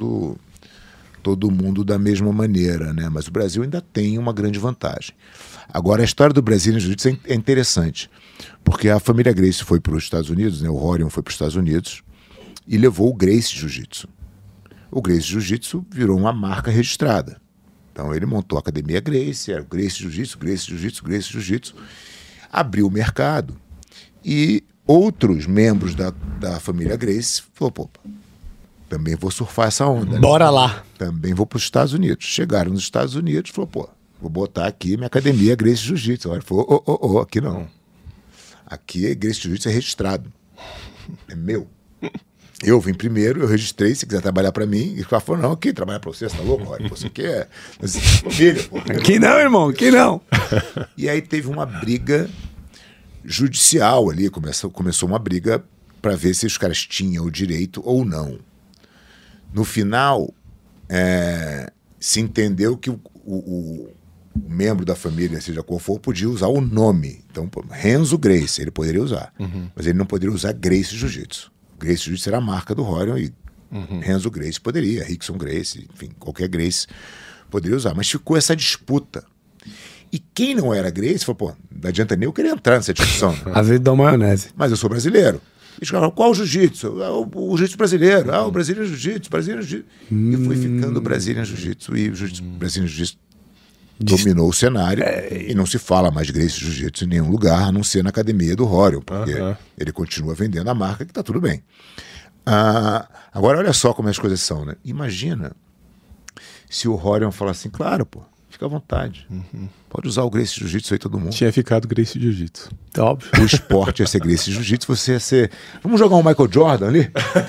todo mundo da mesma maneira, né? Mas o Brasil ainda tem uma grande vantagem. Agora, a história do Brasil no jiu-jitsu é interessante, porque a família Gracie foi para os Estados Unidos, né? O Rorion foi para os Estados Unidos e levou o Gracie Jiu-Jitsu. O Gracie Jiu-Jitsu virou uma marca registrada. Então ele montou a Academia Gracie, era o Gracie Jiu-Jitsu, Gracie Jiu-Jitsu, Gracie Jiu-Jitsu. Abriu o mercado e outros membros da família Gracie falaram, pô, também vou surfar essa onda. Bora lá. Também vou para os Estados Unidos. Chegaram nos Estados Unidos e falaram, pô, vou botar aqui minha Academia Gracie Jiu-Jitsu. Ele falou, aqui não. Aqui Gracie Jiu-Jitsu é registrado. É meu. Eu vim primeiro, eu registrei, se quiser trabalhar para mim. E o cara falou, não, aqui, trabalhar para você tá louco? Olha, você aqui é família. Pô, aqui não, irmão, aqui não. E aí teve uma briga judicial ali, começou uma briga para ver se os caras tinham o direito ou não. No final, se entendeu que o membro da família, seja qual for, podia usar o nome. Então, Renzo Gracie, ele poderia usar. Mas ele não poderia usar Gracie Jiu-Jitsu. Gracie Jiu-Jitsu era a marca do Rorion e Renzo Gracie poderia, Rickson Gracie, enfim, qualquer Gracie poderia usar. Mas ficou essa disputa. E quem não era Gracie falou, pô, não adianta nem eu querer entrar nessa discussão. Às vezes dá maionese. Mas eu sou brasileiro. Eles falaram, qual o jiu-jitsu? O jiu-jitsu brasileiro. O Brazilian Jiu-Jitsu, Brazilian Jiu-Jitsu. E foi ficando o Brazilian Jiu-Jitsu e o Brazilian Jiu-Jitsu dominou o cenário e não se fala mais de Gracie Jiu-Jitsu em nenhum lugar, a não ser na academia do Rorion, porque ele continua vendendo a marca que tá tudo bem. Agora olha só como as coisas são, né? Imagina se o Rorion falar assim, claro, pô, fica à vontade. Pode usar o Gracie Jiu-Jitsu aí todo mundo. Tinha ficado Gracie Jiu-Jitsu. Óbvio. O esporte ia ser Gracie Jiu-Jitsu, você ia ser... Vamos jogar um Michael Jordan ali?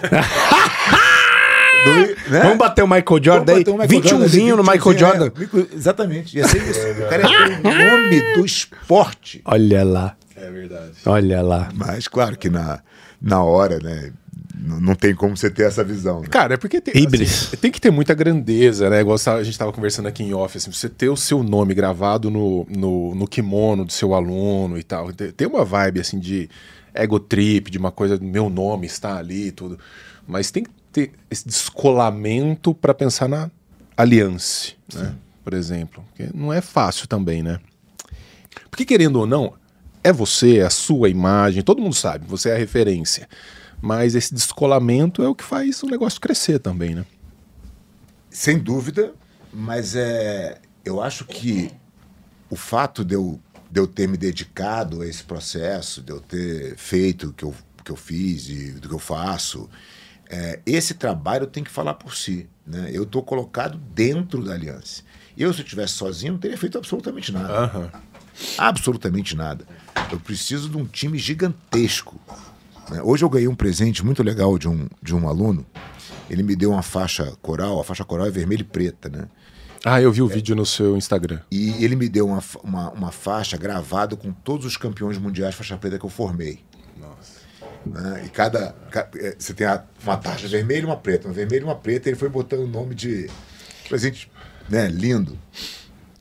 Né? Vamos bater o Michael Jordan aí? 21zinho no Michael Jordan. Exatamente. Ia ser isso. O cara ia ter o nome do esporte. Olha lá. É verdade. Olha lá. Mas claro que na hora, né? Não tem como você ter essa visão. Né? Cara, é porque tem que ter muita grandeza, né? Igual a gente tava conversando aqui em off, assim, você ter o seu nome gravado no kimono do seu aluno e tal. Tem uma vibe, assim, de ego trip, de uma coisa, meu nome está ali e tudo. Mas tem que ter esse descolamento para pensar na aliança, né? Por exemplo. Porque não é fácil também, né? Porque querendo ou não, é você, é a sua imagem, todo mundo sabe, você é a referência. Mas esse descolamento é o que faz o negócio crescer também, né? Sem dúvida, mas eu acho que o fato de eu ter me dedicado a esse processo, de eu ter feito o que eu fiz e do que eu faço, esse trabalho tem que falar por si, né? Eu estou colocado dentro da aliança. Se eu estivesse sozinho, não teria feito absolutamente nada. Absolutamente nada. Eu preciso de um time gigantesco. Hoje eu ganhei um presente muito legal de um aluno. Ele me deu uma faixa coral. A faixa coral é vermelha e preta, né? Eu vi o vídeo no seu Instagram. E ele me deu uma faixa gravada com todos os campeões mundiais de faixa preta que eu formei. Nossa. E você tem uma taxa vermelha e uma preta. Uma vermelha e uma preta. Ele foi botando o nome de presente, né, lindo.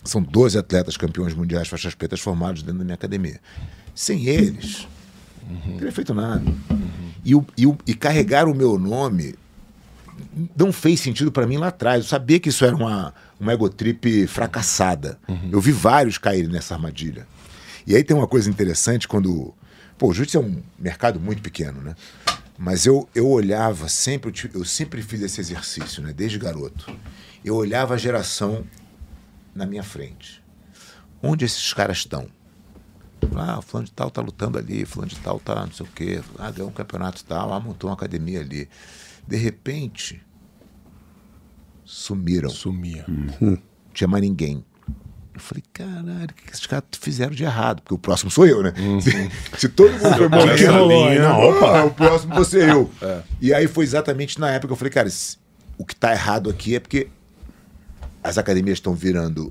São 12 atletas campeões mundiais faixas pretas formados dentro da minha academia. Sem eles, não teria feito nada. E carregar o meu nome não fez sentido para mim lá atrás. Eu sabia que isso era uma egotrip fracassada. Eu vi vários caírem nessa armadilha. E aí tem uma coisa interessante quando... Pô, o jiu-jitsu é um mercado muito pequeno, né? Mas eu olhava sempre, eu sempre fiz esse exercício, né? Desde garoto. Eu olhava a geração na minha frente. Onde esses caras estão? Ah, fulano de tal tá lutando ali, fulano de tal tá não sei o quê. Ah, ganhou um campeonato tal, montou uma academia ali. De repente, sumiram. Não tinha mais ninguém. Eu falei, caralho, o que esses caras fizeram de errado? Porque o próximo sou eu, né? Se todo mundo foi morrendo, o próximo vou ser eu. E aí foi exatamente na época que eu falei, cara, o que tá errado aqui é porque as academias estão virando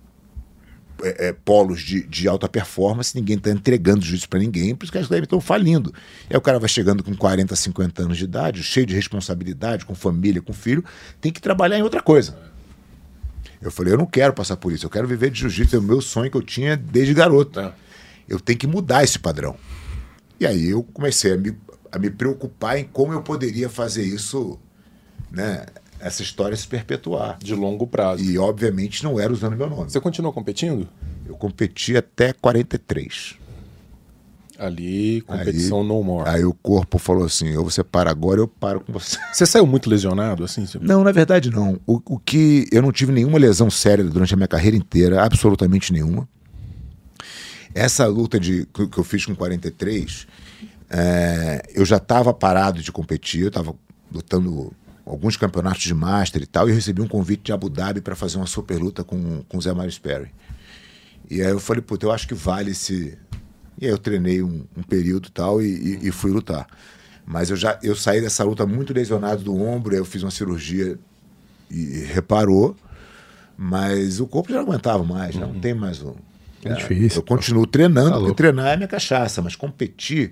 polos de alta performance, ninguém está entregando jiu-jitsu para ninguém, por isso que as academias estão falindo. E aí o cara vai chegando com 40, 50 anos de idade, cheio de responsabilidade, com família, com filho, tem que trabalhar em outra coisa. Eu falei, eu não quero passar por isso, eu quero viver de jiu-jitsu, é o meu sonho que eu tinha desde garoto. Eu tenho que mudar esse padrão. E aí eu comecei a me preocupar em como eu poderia fazer isso, né? Essa história se perpetuar. De longo prazo. E, obviamente, não era usando meu nome. Você continuou competindo? Eu competi até 43. Ali, competição no more. Aí o corpo falou assim, ou você para agora, eu paro com você. Você saiu muito lesionado, assim? Não, na verdade não. O que eu não tive nenhuma lesão séria durante a minha carreira inteira, absolutamente nenhuma. Essa luta que eu fiz com 43, eu já estava parado de competir, eu estava lutando alguns campeonatos de Master e tal, e eu recebi um convite de Abu Dhabi para fazer uma super luta com o Zé Mário Sperry. E aí eu falei, puta, eu acho que vale esse... E aí eu treinei um período e tal e fui lutar. Mas eu saí dessa luta muito lesionado do ombro, aí eu fiz uma cirurgia e reparou, mas o corpo já não aguentava mais, não tem mais um... É difícil. Eu continuo treinando, porque treinar é a minha cachaça, mas competir...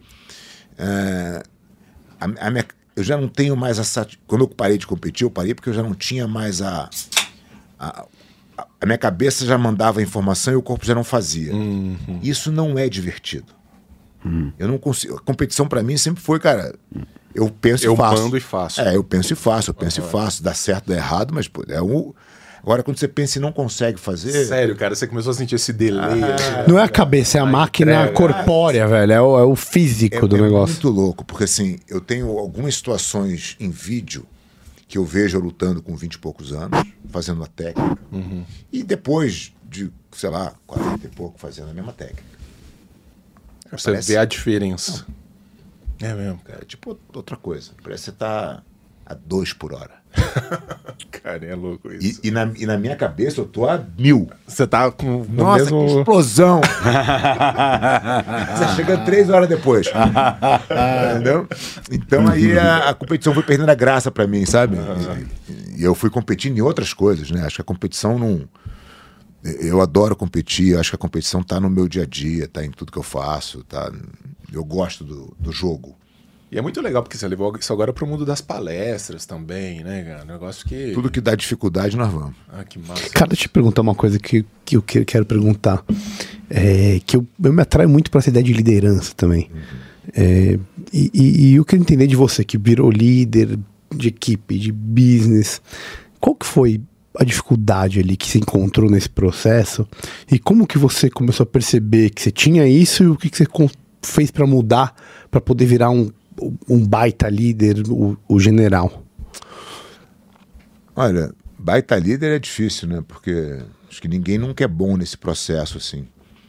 eu já não tenho mais quando eu parei de competir, eu parei porque eu já não tinha mais a minha cabeça já mandava a informação e o corpo já não fazia. Isso não é divertido. Eu não consigo. A competição pra mim sempre foi, cara, eu penso e faço. Eu mando e faço. Eu penso e faço, e faço. Dá certo, dá errado, mas pô, agora, quando você pensa e não consegue fazer... Sério, cara, você começou a sentir esse delay. Não é a cabeça, é a máquina corpórea, velho. É o físico do negócio. É muito louco, porque assim, eu tenho algumas situações em vídeo que eu vejo eu lutando com 20 e poucos anos, fazendo uma técnica, e depois de, sei lá, 40 e pouco, fazendo a mesma técnica. Você vê a diferença. Não. É mesmo. É tipo outra coisa. Parece que você tá a 2 por hora. Cara, é louco isso. E na minha cabeça eu tô a 1000. Você tá com Nossa, que explosão! Você chega 3 horas depois. Entendeu? Então aí a competição foi perdendo a graça pra mim, sabe? E eu fui competindo em outras coisas, né? Acho que a competição não... Eu adoro competir, acho que a competição tá no meu dia a dia, tá em tudo que eu faço, tá... Eu gosto do jogo. E é muito legal, porque você levou isso agora pro mundo das palestras também, né, cara? Negócio que... Tudo que dá dificuldade, nós vamos. Ah, que massa. Cara, deixa eu te perguntar uma coisa que eu quero perguntar. Que eu me atraio muito pra essa ideia de liderança também. E eu quero entender de você, que virou líder de equipe, de business. Qual que foi a dificuldade ali que você encontrou nesse processo? E como que você começou a perceber que você tinha isso e o que você fez pra mudar, pra poder virar um baita líder, o general? Olha, baita líder é difícil, né? Porque acho que ninguém nunca é bom nesse processo, assim.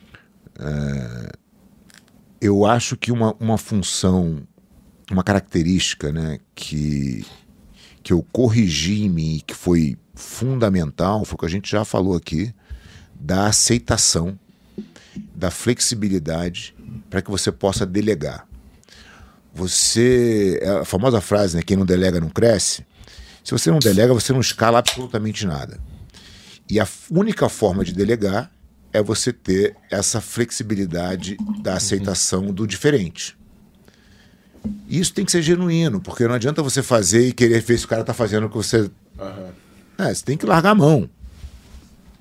Eu acho que uma função, uma característica, né, que eu corrigi em mim, que foi fundamental, foi o que a gente já falou aqui, da aceitação, da flexibilidade, para que você possa delegar. A famosa frase, né, quem não delega não cresce. Se você não delega, você não escala absolutamente nada. E a única forma de delegar é você ter essa flexibilidade da aceitação do diferente. Isso tem que ser genuíno, porque não adianta você fazer e querer ver se o cara está fazendo o que você... Você tem que largar a mão.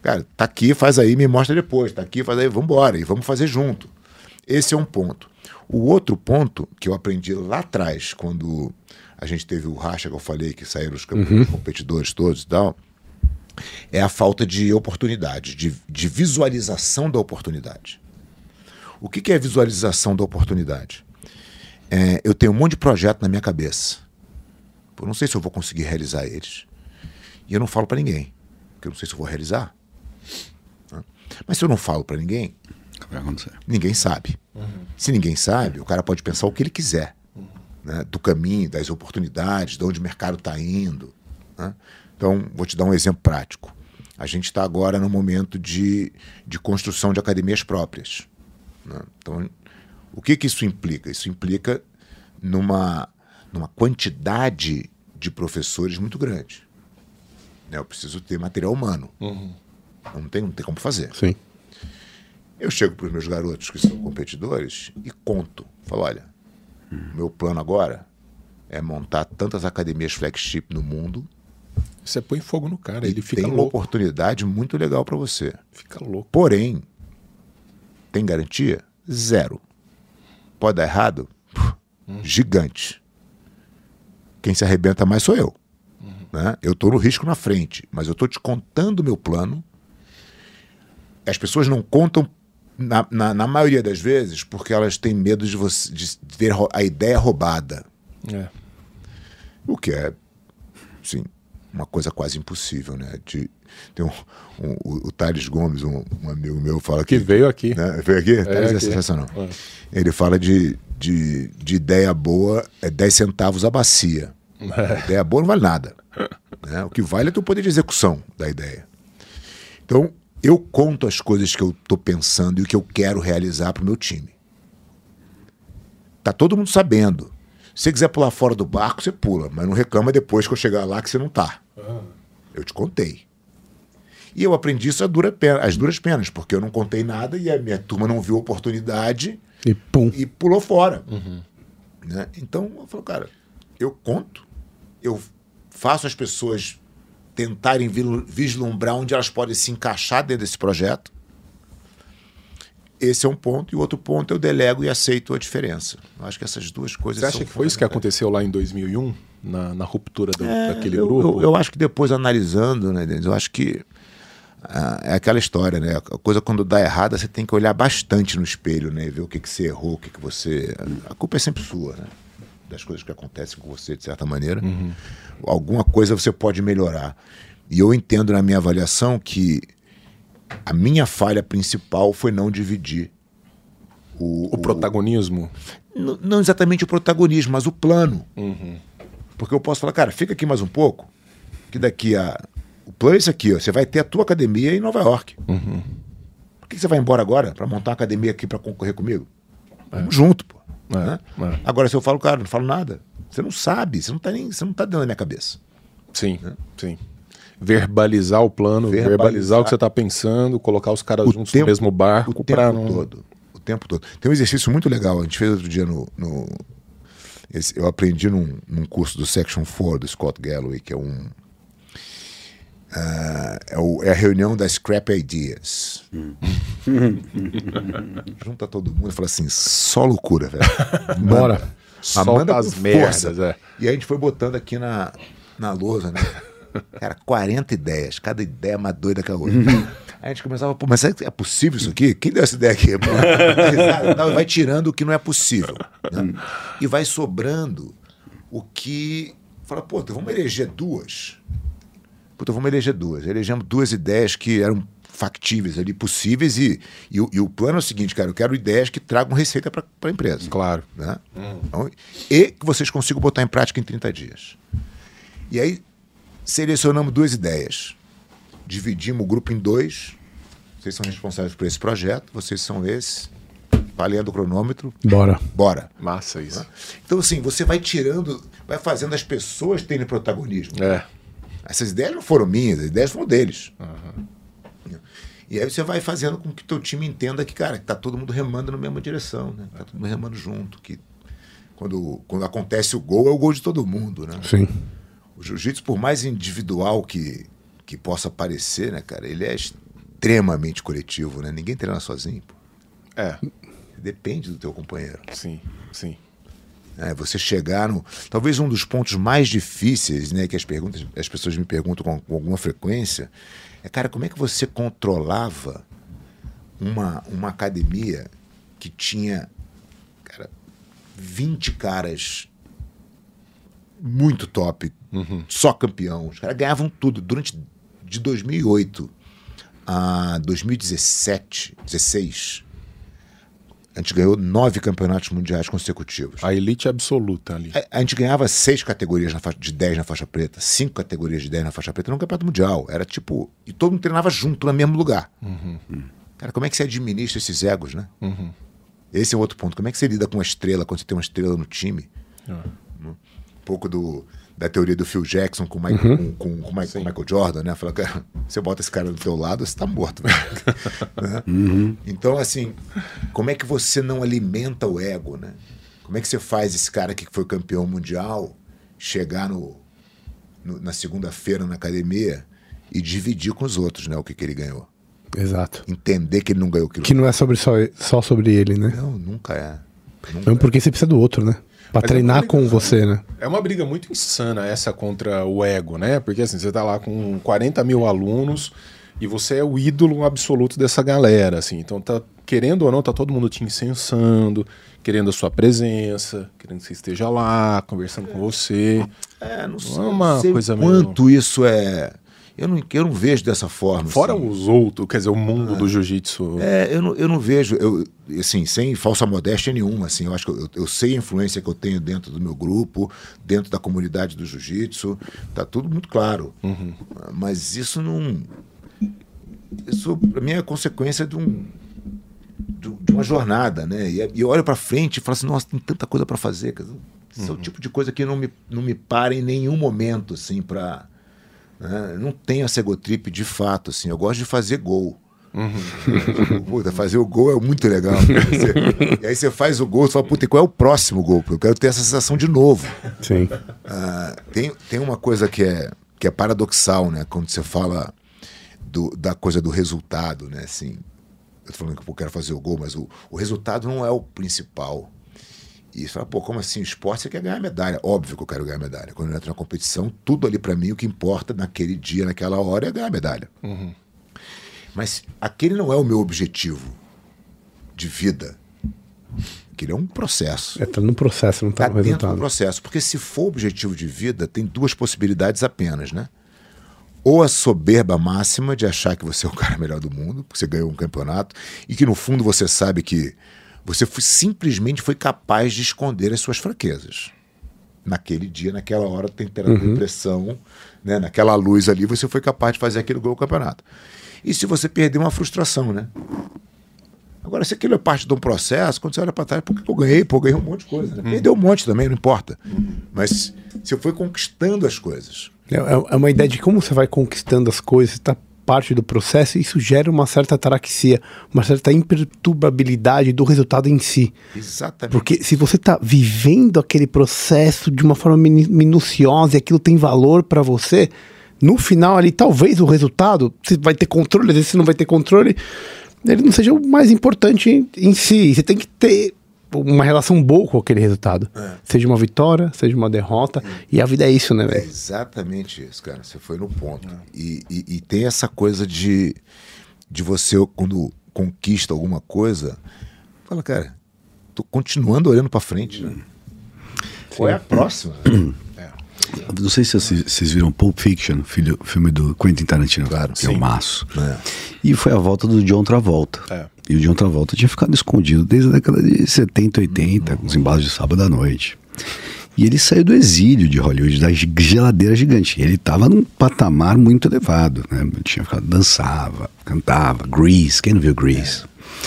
Cara, tá aqui, faz aí, me mostra depois. Tá aqui, faz aí, vamos embora. E vamos fazer junto. Esse é um ponto. O outro ponto que eu aprendi lá atrás, quando a gente teve o racha que eu falei, que saíram os competidores todos e tal, é a falta de oportunidade, de visualização da oportunidade. O que é visualização da oportunidade? Eu tenho um monte de projeto na minha cabeça. Eu não sei se eu vou conseguir realizar eles. E eu não falo para ninguém, porque eu não sei se eu vou realizar. Mas se eu não falo para ninguém, ninguém sabe. Se ninguém sabe, o cara pode pensar o que ele quiser, né? Do caminho, das oportunidades, de onde o mercado está indo, né? Então, vou te dar um exemplo prático. A gente está agora no momento de construção de academias próprias, né? Então, o que isso implica? Isso implica numa quantidade de professores muito grande, né? Eu preciso ter material humano. Não tem como fazer. Sim. Eu chego para os meus garotos que são competidores e conto. Falo, olha, meu plano agora é montar tantas academias flagship no mundo. Você põe fogo no cara, ele fica tem uma louco. oportunidade muito legal para você. Fica louco. Porém, tem garantia? 0. Pode dar errado? Gigante. Quem se arrebenta mais sou eu. Né? Eu estou no risco na frente, mas eu estou te contando o meu plano. As pessoas não contam, na maioria das vezes, porque elas têm medo de ter a ideia roubada. O que é, sim, uma coisa quase impossível, né? Tem o Thales Gomes, um amigo meu, fala que veio aqui. Né? Veio aqui? Thales é sensacional. Ele fala de ideia boa é 10 centavos a bacia. Ideia boa não vale nada. Né? O que vale é o teu poder de execução da ideia. Então, eu conto as coisas que eu estou pensando e o que eu quero realizar para o meu time. Tá todo mundo sabendo. Se você quiser pular fora do barco, você pula, mas não reclama depois que eu chegar lá que você não tá. Eu te contei. E eu aprendi isso às duras penas, porque eu não contei nada e a minha turma não viu a oportunidade E pum. e pulou fora. Né? Então, eu falo, cara, eu conto, eu faço as pessoas tentarem vislumbrar onde elas podem se encaixar dentro desse projeto. Esse é um ponto. E o outro ponto eu delego e aceito a diferença. Eu acho que essas duas coisas Você acha que foi isso que aconteceu lá em 2001, na ruptura daquele eu, grupo? Eu acho que depois, analisando, né, Denis, eu acho que é aquela história, né? A coisa quando dá errada, você tem que olhar bastante no espelho, né? E ver o que você errou, o que você... A culpa é sempre sua, né? Das coisas que acontecem com você, de certa maneira. Alguma coisa você pode melhorar. E eu entendo na minha avaliação que a minha falha principal foi não dividir O protagonismo? Não exatamente o protagonismo, mas o plano. Porque eu posso falar, cara, fica aqui mais um pouco, que daqui a... O plano é esse aqui, ó, você vai ter a tua academia em Nova York. Por que você vai embora agora para montar uma academia aqui para concorrer comigo? Vamos junto, pô. Né? Agora, se eu falo, cara, não falo nada, você não sabe, você não tá dentro da minha cabeça. Sim, sim. Verbalizar o plano, verbalizar o que você está pensando, colocar os caras juntos no mesmo barco. O tempo todo. Tem um exercício muito legal, a gente fez outro dia eu aprendi num curso do Section 4 do Scott Galloway, que é é a reunião das Scrap Ideas. Junta todo mundo e fala assim, só loucura, velho. Bora. Manda as com merdas, força. E aí a gente foi botando aqui na lousa, né? Cara, 40 ideias, cada ideia mais doida que a outra. Aí a gente começava, pô, mas é possível isso aqui? Quem deu essa ideia aqui? Vai tirando o que não é possível, né? E vai sobrando o que... Fala, pô, vamos eleger duas. Elegemos 2 ideias que eram factíveis ali, possíveis, e o plano é o seguinte, cara, eu quero ideias que tragam receita para a empresa. Claro. Né? Então, e que vocês consigam botar em prática em 30 dias. E aí selecionamos 2 ideias. Dividimos o grupo em 2. Vocês são responsáveis por esse projeto, vocês são esse. Valendo o cronômetro. Bora. Massa isso. Né? Então, assim, você vai tirando, vai fazendo as pessoas terem protagonismo. Essas ideias não foram minhas, as ideias foram deles. E aí você vai fazendo com que o teu time entenda que, cara, que tá todo mundo remando na mesma direção, né? Tá todo mundo remando junto, que quando acontece o gol, é o gol de todo mundo, né? Sim. O jiu-jitsu, por mais individual que possa parecer, né, cara, ele é extremamente coletivo, né? Ninguém treina sozinho, pô. Depende do teu companheiro. Sim, sim. Você chegar no... Talvez um dos pontos mais difíceis, né, que as pessoas me perguntam com alguma frequência, cara, como é que você controlava uma academia que tinha, cara, 20 caras muito top, só campeão. Os caras ganhavam tudo. Durante de 2008 a 2017, 16, a gente ganhou 9 campeonatos mundiais consecutivos. A elite absoluta ali. A gente ganhava 6 categorias de 10 na faixa preta, 5 categorias de 10 na faixa preta no campeonato mundial. Era tipo... E todo mundo treinava junto, no mesmo lugar. Cara, como é que você administra esses egos, né? Esse é outro ponto. Como é que você lida com uma estrela, quando você tem uma estrela no time? Um pouco da teoria do Phil Jackson com o Michael Jordan, né? Fala, cara, você bota esse cara do teu lado, você tá morto. Né? Então, assim, como é que você não alimenta o ego, né? Como é que você faz esse cara que foi campeão mundial chegar na segunda-feira na academia e dividir com os outros, né? O que ele ganhou. Exato. Entender que ele não ganhou aquilo. Que não é só sobre ele, né? Não, nunca é. Não, porque você precisa do outro, né? Pra treinar com você, né? É uma briga muito insana essa contra o ego, né? Porque assim, você tá lá com 40 mil alunos e você é o ídolo absoluto dessa galera, assim. Então, querendo ou não, tá todo mundo te incensando, querendo a sua presença, querendo que você esteja lá, conversando com você. Não sei, não é uma coisa quanto isso é... Eu não vejo dessa forma. Fora assim. os outros, quer dizer, o mundo do jiu-jitsu. Eu não vejo, assim, sem falsa modéstia nenhuma, assim, eu acho que eu sei a influência que eu tenho dentro do meu grupo, dentro da comunidade do jiu-jitsu, tá tudo muito claro. Mas isso não... Isso, pra mim, é consequência de uma jornada, né? E eu olho pra frente e falo assim, nossa, tem tanta coisa pra fazer. Esse é o tipo de coisa que não me para em nenhum momento, assim, pra... Eu não tenho essa egotrip de fato, assim. Eu gosto de fazer gol. Puta, fazer o gol é muito legal. E aí você faz o gol e fala, puta, e qual é o próximo gol? Porque eu quero ter essa sensação de novo. Sim. Tem uma coisa que é paradoxal, né? Quando você fala da coisa do resultado, né? Assim, eu tô falando que eu quero fazer o gol, mas o resultado não é o principal. E você fala, pô, como assim? O esporte você quer ganhar medalha. Óbvio que eu quero ganhar medalha. Quando eu entro na competição, tudo ali pra mim, o que importa naquele dia, naquela hora, é ganhar medalha. Mas aquele não é o meu objetivo de vida. Aquele é um processo. Tá no processo, não tá no resultado. Dentro do processo. Porque se for objetivo de vida, tem 2 possibilidades apenas, né? Ou a soberba máxima de achar que você é o cara melhor do mundo, porque você ganhou um campeonato, e que no fundo você sabe que você simplesmente foi capaz de esconder as suas fraquezas. Naquele dia, naquela hora, temperatura e pressão, né? Naquela luz ali, você foi capaz de fazer aquele gol no campeonato. E se você perder, uma frustração, né? Agora, se aquilo é parte de um processo, quando você olha para trás, por que eu ganhei? Pô, eu ganhei um monte de coisa. Né? Perdeu um monte também, não importa. Mas você foi conquistando as coisas. É uma ideia de como você vai conquistando as coisas, tá parte do processo, e isso gera uma certa ataraxia, uma certa imperturbabilidade do resultado em si. Exatamente. Porque se você está vivendo aquele processo de uma forma minuciosa e aquilo tem valor para você, no final ali, talvez o resultado, você vai ter controle, às vezes você não vai ter controle, ele não seja o mais importante em si. Você tem que ter uma relação boa com aquele resultado. Seja uma vitória, seja uma derrota. E a vida é isso, né, velho? É exatamente isso, cara. Você foi no ponto. E tem essa coisa de você, quando conquista alguma coisa, fala, cara, tô continuando olhando pra frente, né? Qual é a próxima? Não sei se vocês viram Pulp Fiction, filme do Quentin Tarantino, claro, que é um maço. E foi a volta do John Travolta. E o John Travolta tinha ficado escondido desde a década de 70, 80, com os embalos de sábado à noite. E ele saiu do exílio de Hollywood, da geladeira gigante. Ele estava num patamar muito elevado, né? Ele tinha ficado, dançava, cantava, Grease, quem não viu Grease?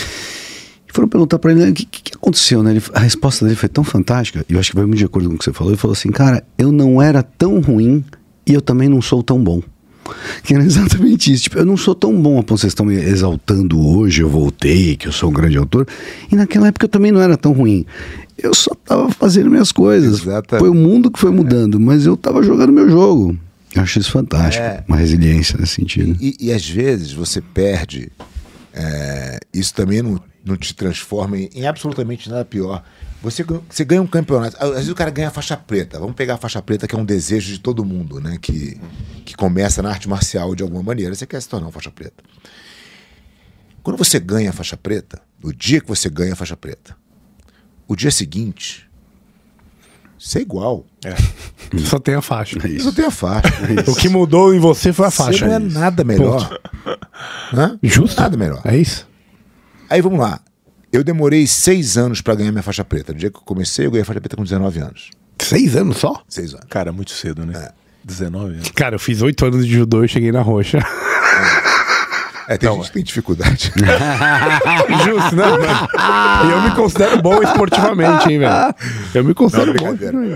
E foram perguntar pra ele, o que aconteceu, né? A resposta dele foi tão fantástica, e eu acho que vai muito de acordo com o que você falou. Ele falou assim, cara, eu não era tão ruim e eu também não sou tão bom. Que era exatamente isso, tipo, eu não sou tão bom a ponto que vocês estão me exaltando hoje, eu voltei, que eu sou um grande autor, e naquela época eu também não era tão ruim, eu só tava fazendo minhas coisas. Exatamente. Foi o mundo que foi mudando, mas eu tava jogando meu jogo, Eu acho isso fantástico, uma resiliência nesse sentido. E às vezes você perde, isso também não te transforma em absolutamente nada pior. Você ganha um campeonato, às vezes o cara ganha a faixa preta. Vamos pegar a faixa preta, que é um desejo de todo mundo, né? Que começa na arte marcial de alguma maneira. Você quer se tornar uma faixa preta. Quando você ganha a faixa preta, no dia que você ganha a faixa preta, o dia seguinte, você é igual. Só tem a faixa. Você só tem a faixa. O que mudou em você foi a faixa. Você não é nada melhor. Hã? Justo. Nada melhor. É isso. Aí vamos lá. Eu demorei 6 anos pra ganhar minha faixa preta. No dia que eu comecei, eu ganhei a faixa preta com 19 anos. 6 anos só? 6 anos. Cara, muito cedo, né? 19 anos. Cara, eu fiz 8 anos de judô e cheguei na roxa. Tem gente que tem dificuldade. Justo, né? E eu me considero bom esportivamente, hein, velho? Eu me considero bom.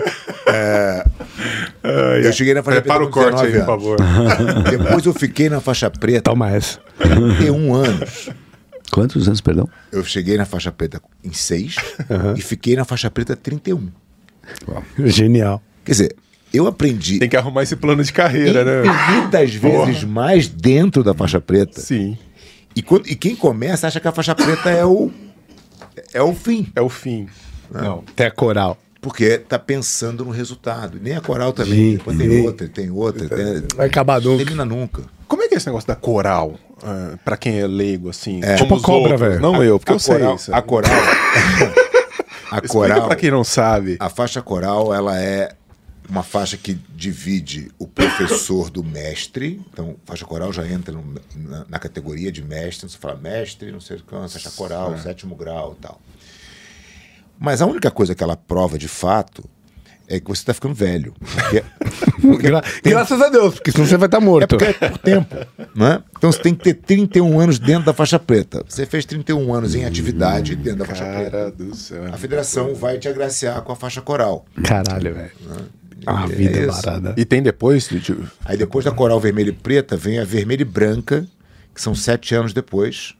Eu cheguei na faixa preta Para o com corte 19 aí, por anos. favor. Depois eu fiquei na faixa preta Toma essa. 31 anos. Quantos anos, perdão? Eu cheguei na faixa preta em 6 e fiquei na faixa preta 31. Genial. Quer dizer, eu aprendi Tem que arrumar esse plano de carreira, né? infinitas vezes mais dentro da faixa preta. Sim. E quem começa acha que a faixa preta é o fim. É o fim. Não. Até a coral. Porque tá pensando no resultado. Nem a coral também. Sim, Depois tem outra. Vai acabar nunca. Termina nunca. Como é que é esse negócio da coral? Pra quem é leigo, assim? Tipo os a cobra, outros? velho. Não eu, porque eu sei coral, isso. a coral. A Explica coral. pra quem não sabe. A faixa coral, ela é uma faixa que divide o professor do mestre. Então, faixa coral já entra na categoria de mestre. Você fala mestre, não sei o que, faixa coral, 7º grau e tal. Mas a única coisa que ela prova de fato é que você está ficando velho. Graças a Deus, porque senão você vai estar morto. Porque é por tempo, né? Então você tem que ter 31 anos dentro da faixa preta. Você fez 31 anos em atividade dentro da faixa preta. Cara do céu. A federação vai te agraciar com a faixa coral. Caralho, velho. A vida É isso. barada. E tem depois? Aí depois da coral vermelha e preta vem a vermelha e branca, que são 7 anos depois.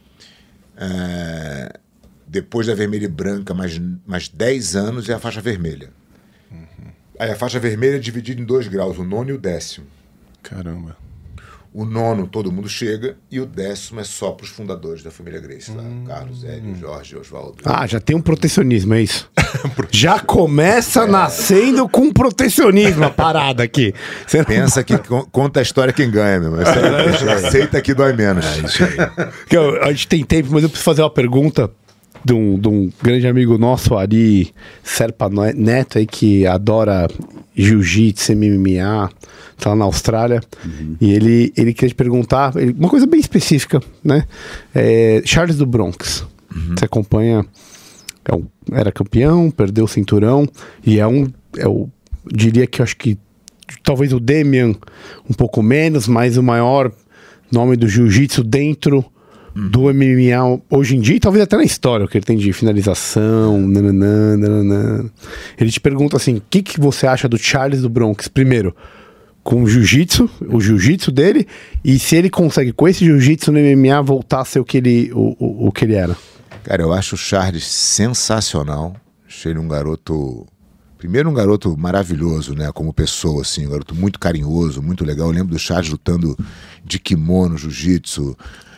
Depois da vermelha e branca, mais 10 anos é a faixa vermelha. Aí a faixa vermelha é dividida em 2 graus, o 9º e o 10º. Caramba. O 9º todo mundo chega e o 10º é só para os fundadores da família Gracie, lá, Carlos, Hélio, Jorge, Oswaldo. Ah, já tem um protecionismo, é isso? Já começa nascendo com protecionismo a parada aqui. Você não- Pensa que conta a história quem ganha, meu. Aceita que dói menos. É isso aí. A gente tem tempo, mas eu preciso fazer uma pergunta de um grande amigo nosso, Ari Serpa Neto, aí, que adora jiu-jitsu, MMA, tá lá na Austrália. E ele queria te perguntar uma coisa bem específica, né? Charles do Bronx. Você acompanha, era campeão, perdeu o cinturão, e diria que eu acho que talvez o Demian um pouco menos, mas o maior nome do jiu-jitsu dentro do MMA hoje em dia, e talvez até na história, o que ele tem de finalização, nananã. Ele te pergunta assim, o que você acha do Charles do Bronx, primeiro, com o jiu-jitsu dele, e se ele consegue com esse jiu-jitsu no MMA voltar a ser o que ele era. Cara, eu acho o Charles sensacional. Achei ele um garoto... Primeiro, um garoto maravilhoso, né? Como pessoa, assim. Um garoto muito carinhoso, muito legal. Eu lembro do Charles lutando de kimono, jiu-jitsu.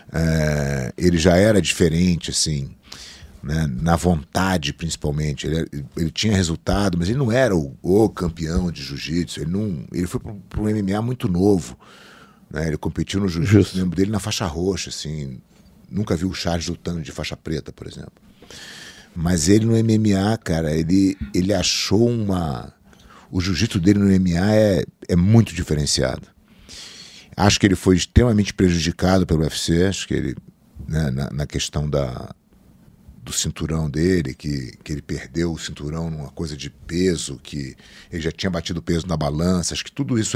Ele já era diferente, assim, né? Na vontade, principalmente. Ele tinha resultado, mas ele não era o campeão de jiu-jitsu. Ele foi para um MMA muito novo, né? Ele competiu no jiu-jitsu. Lembro dele na faixa roxa, assim. Nunca vi o Charles lutando de faixa preta, por exemplo. Mas ele no MMA, cara, ele achou o jiu-jitsu dele no MMA é muito diferenciado. Acho que ele foi extremamente prejudicado pelo UFC. Acho que ele, né, na questão do cinturão dele, que ele perdeu o cinturão numa coisa de peso, que ele já tinha batido peso na balança. Acho que tudo isso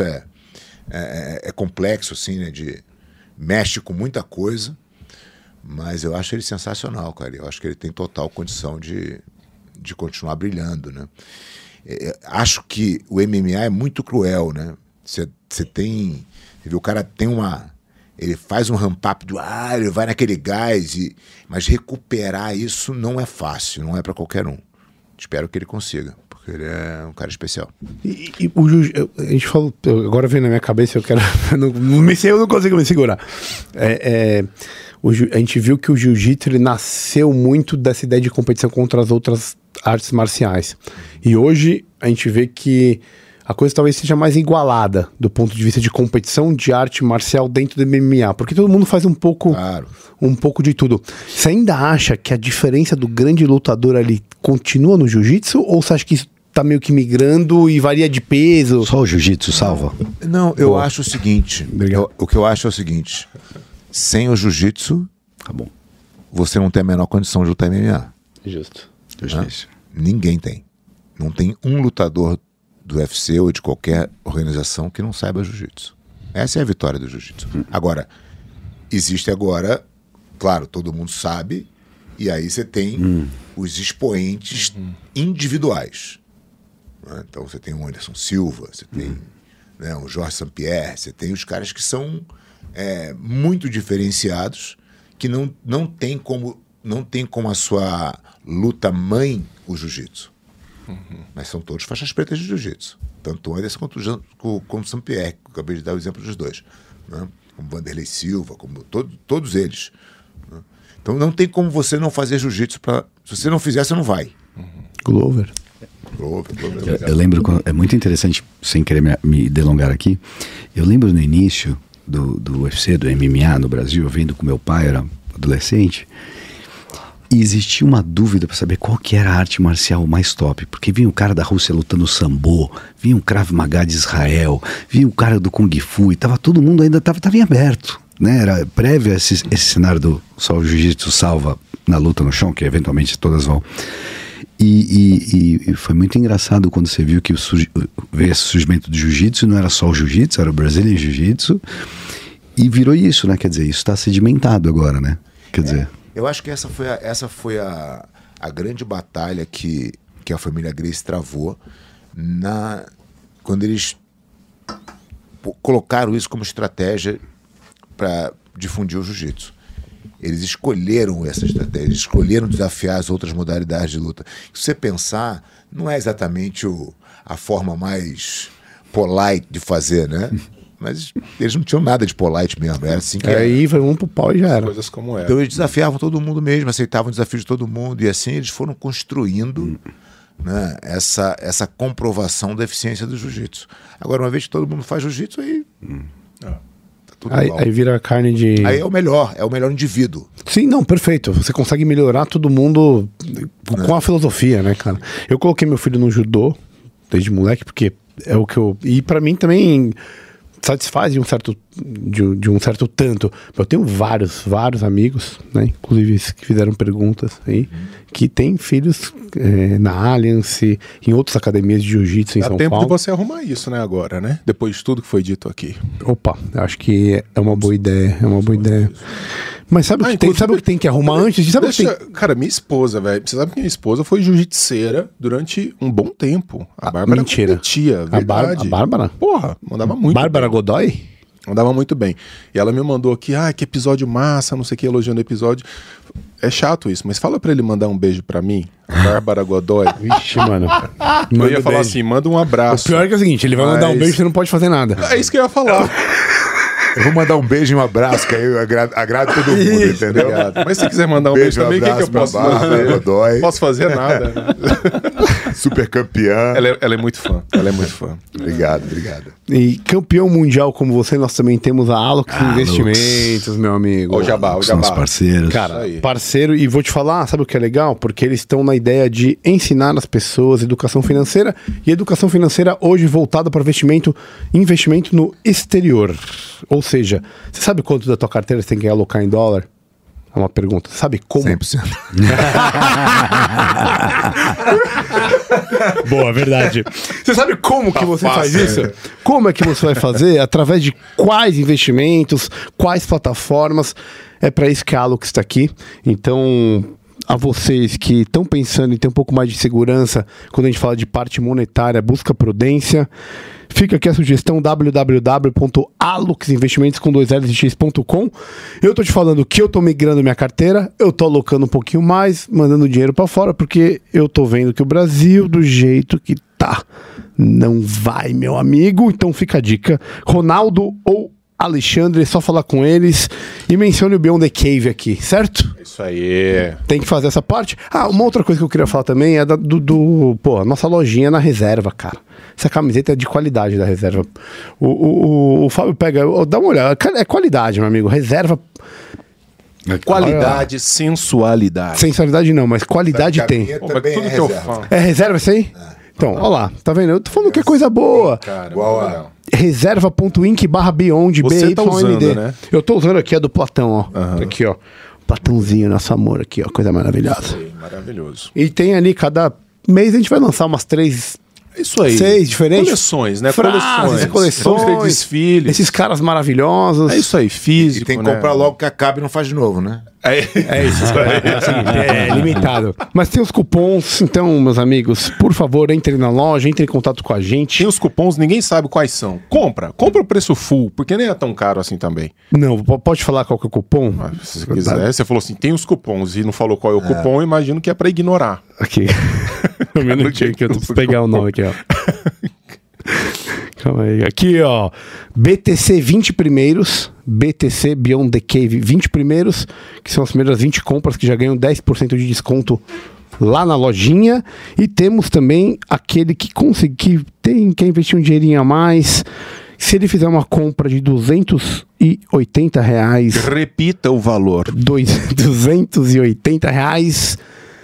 é complexo, assim, né? Mexe com muita coisa. Mas eu acho ele sensacional, cara. Eu acho que ele tem total condição de continuar brilhando, né? Acho que o MMA é muito cruel, né? Você tem... O cara tem ele faz um ramp-up do ar, ele vai naquele gás, mas recuperar isso não é fácil, não é para qualquer um. Espero que ele consiga, porque porque ele é um cara especial. E a gente falou, agora vem na minha cabeça, eu quero. Eu não consigo me segurar. A gente viu que o jiu-jitsu ele nasceu muito dessa ideia de competição contra as outras artes marciais. E hoje a gente vê que a coisa talvez seja mais igualada do ponto de vista de competição de arte marcial dentro do MMA, porque todo mundo faz um pouco de tudo. Você ainda acha que a diferença do grande lutador ali continua no jiu-jitsu, ou você acha que isso tá meio que migrando e varia de peso? Só o jiu-jitsu salva? Não, eu acho o seguinte, o que eu acho é o seguinte, sem o jiu-jitsu, tá bom, você não tem a menor condição de lutar MMA. Justo. Ninguém tem. Não tem um lutador do UFC ou de qualquer organização que não saiba jiu-jitsu. Essa é a vitória do jiu-jitsu. Agora, existe agora, claro, todo mundo sabe, e aí você tem os expoentes individuais. Né? Então você tem o Anderson Silva, você tem o Jorge St-Pierre, você tem os caras que são muito diferenciados, que não tem como a sua luta mãe o jiu-jitsu. Mas são todos faixas pretas de jiu-jitsu. Tanto o Anderson quanto o St-Pierre, que eu acabei de dar o exemplo dos dois. Né? Como Vanderlei Silva, como todos eles. Né? Então não tem como você não fazer jiu-jitsu. Se você não fizer, você não vai. Glover. Eu lembro, é muito interessante, sem querer me delongar aqui, eu lembro no início do UFC, do MMA no Brasil, eu vendo com meu pai, era adolescente, e existia uma dúvida para saber qual que era a arte marcial mais top, porque vinha o cara da Rússia lutando sambo, vinha o Krav Maga de Israel, vinha o cara do Kung Fu, e tava todo mundo ainda tava em aberto, né? Era prévio esse cenário do só o jiu-jitsu salva na luta no chão, que eventualmente todas vão. E foi muito engraçado quando você viu que veio esse surgimento do jiu-jitsu, não era só o jiu-jitsu, era o Brazilian Jiu-Jitsu, e virou isso, né? Quer dizer, isso está sedimentado agora, né? Quer dizer... Eu acho que essa foi a grande batalha que a família Gracie travou quando eles colocaram isso como estratégia para difundir o jiu-jitsu. Eles escolheram essa estratégia, escolheram desafiar as outras modalidades de luta. Se você pensar, não é exatamente a forma mais polite de fazer, né? Mas eles não tinham nada de polite mesmo, era assim que aí vamos pro pau e já era. Coisas como Então eles desafiavam todo mundo mesmo, aceitavam o desafio de todo mundo, e assim eles foram construindo, né, essa comprovação da eficiência do jiu-jitsu. Agora, uma vez que todo mundo faz jiu-jitsu, aí tá tudo igual. Aí vira carne de... Aí é o melhor indivíduo. Sim, não, perfeito. Você consegue melhorar todo mundo com a filosofia, né, cara? Eu coloquei meu filho no judô desde moleque, porque é o que eu... E pra mim também... satisfaz de um certo tanto. Eu tenho vários amigos, né, inclusive esses que fizeram perguntas aí, que têm filhos na Alliance, em outras academias de jiu-jitsu em São Paulo. Dá tempo de você arrumar isso, né, agora, né? Depois de tudo que foi dito aqui. Opa, eu acho que é uma boa ideia, Mas sabe o que tem que arrumar antes? Cara, minha esposa, velho. Você sabe que minha esposa foi jiu-jitseira durante um bom tempo. A Bárbara competia, verdade. A Bárbara? Porra, mandava muito Bárbara bem. Godoy? Mandava muito bem. E ela me mandou aqui, que episódio massa, não sei o que, elogiando o episódio. É chato isso, mas fala pra ele mandar um beijo pra mim, Bárbara Godoy. Vixe, mano. Eu ia falar assim, manda um abraço. O pior é que é o seguinte, ele vai mandar um beijo e você não pode fazer nada. É isso que eu ia falar. Eu vou mandar um beijo e um abraço, que aí eu agrado todo mundo, entendeu? Obrigado. Mas se quiser mandar um beijo também, o que eu posso fazer? Godoy. Posso fazer nada. Super campeã. Ela é muito fã. Obrigado. E campeão mundial como você, nós também temos a Alux Investimentos, meu amigo. O Jabá. São os parceiros. Cara, parceiro, e vou te falar, sabe o que é legal? Porque eles estão na ideia de ensinar as pessoas educação financeira, e educação financeira hoje voltada para investimento no exterior. Ou seja, você sabe quanto da tua carteira você tem que alocar em dólar? É uma pergunta. Você sabe como? 100%. Boa, verdade. Você sabe como que você faz isso? Como é que você vai fazer? Através de quais investimentos, quais plataformas? É para isso que a Alux está aqui. Então, a vocês que estão pensando em ter um pouco mais de segurança quando a gente fala de parte monetária, busca prudência. Fica aqui a sugestão www.aluxinvestimentos.com. Eu tô te falando que eu tô migrando minha carteira, eu tô alocando um pouquinho mais, mandando dinheiro para fora, porque eu tô vendo que o Brasil, do jeito que tá, não vai, meu amigo. Então fica a dica. Ronaldo ou Alexandre, é só falar com eles e mencione o Beyond the Cave aqui, certo? Isso aí. Tem que fazer essa parte. Uma outra coisa que eu queria falar também é a nossa lojinha na Reserva, cara. Essa camiseta é de qualidade da Reserva. O Fábio pega, dá uma olhada, é qualidade, meu amigo. Reserva. Qualidade, sensualidade. Sensualidade não, mas qualidade tem. Também Tudo é que eu reserva. falo. É Reserva isso aí? Então, olha lá, tá vendo? Eu tô falando que é coisa boa. Cara, Igual a- legal. Reserva.inc/beyond Você tá usando, BYND. né? Eu tô usando aqui a do Platão, ó. Aqui, ó. Platãozinho, nosso amor aqui, ó. Coisa maravilhosa. Maravilhoso. E tem ali, cada mês a gente vai lançar umas 3, Isso aí. 6 diferentes. Coleções, né? Frases, coleções. Vamos ter desfiles. Esses caras maravilhosos. É isso aí, E físico, tem que né? comprar logo que acabe e não faz de novo, né? É isso. É limitado. Mas tem os cupons, então, meus amigos, por favor, entrem na loja, entrem em contato com a gente. Tem os cupons, ninguém sabe quais são. Compra o preço full, porque nem é tão caro assim também. Não, pode falar qual que é o cupom? Se você quiser, você falou assim, tem os cupons e não falou qual é o cupom, eu imagino que é pra ignorar. Aqui. Um minutinho que eu preciso pegar o nome aqui, ó. Calma aí. Aqui, ó. BTC 20 primeiros. BTC Beyond the Cave 20 primeiros. Que são as primeiras 20 compras que já ganham 10% de desconto lá na lojinha. E temos também aquele que quer investir um dinheirinho a mais. Se ele fizer uma compra de R$280, Repita o valor. R$280,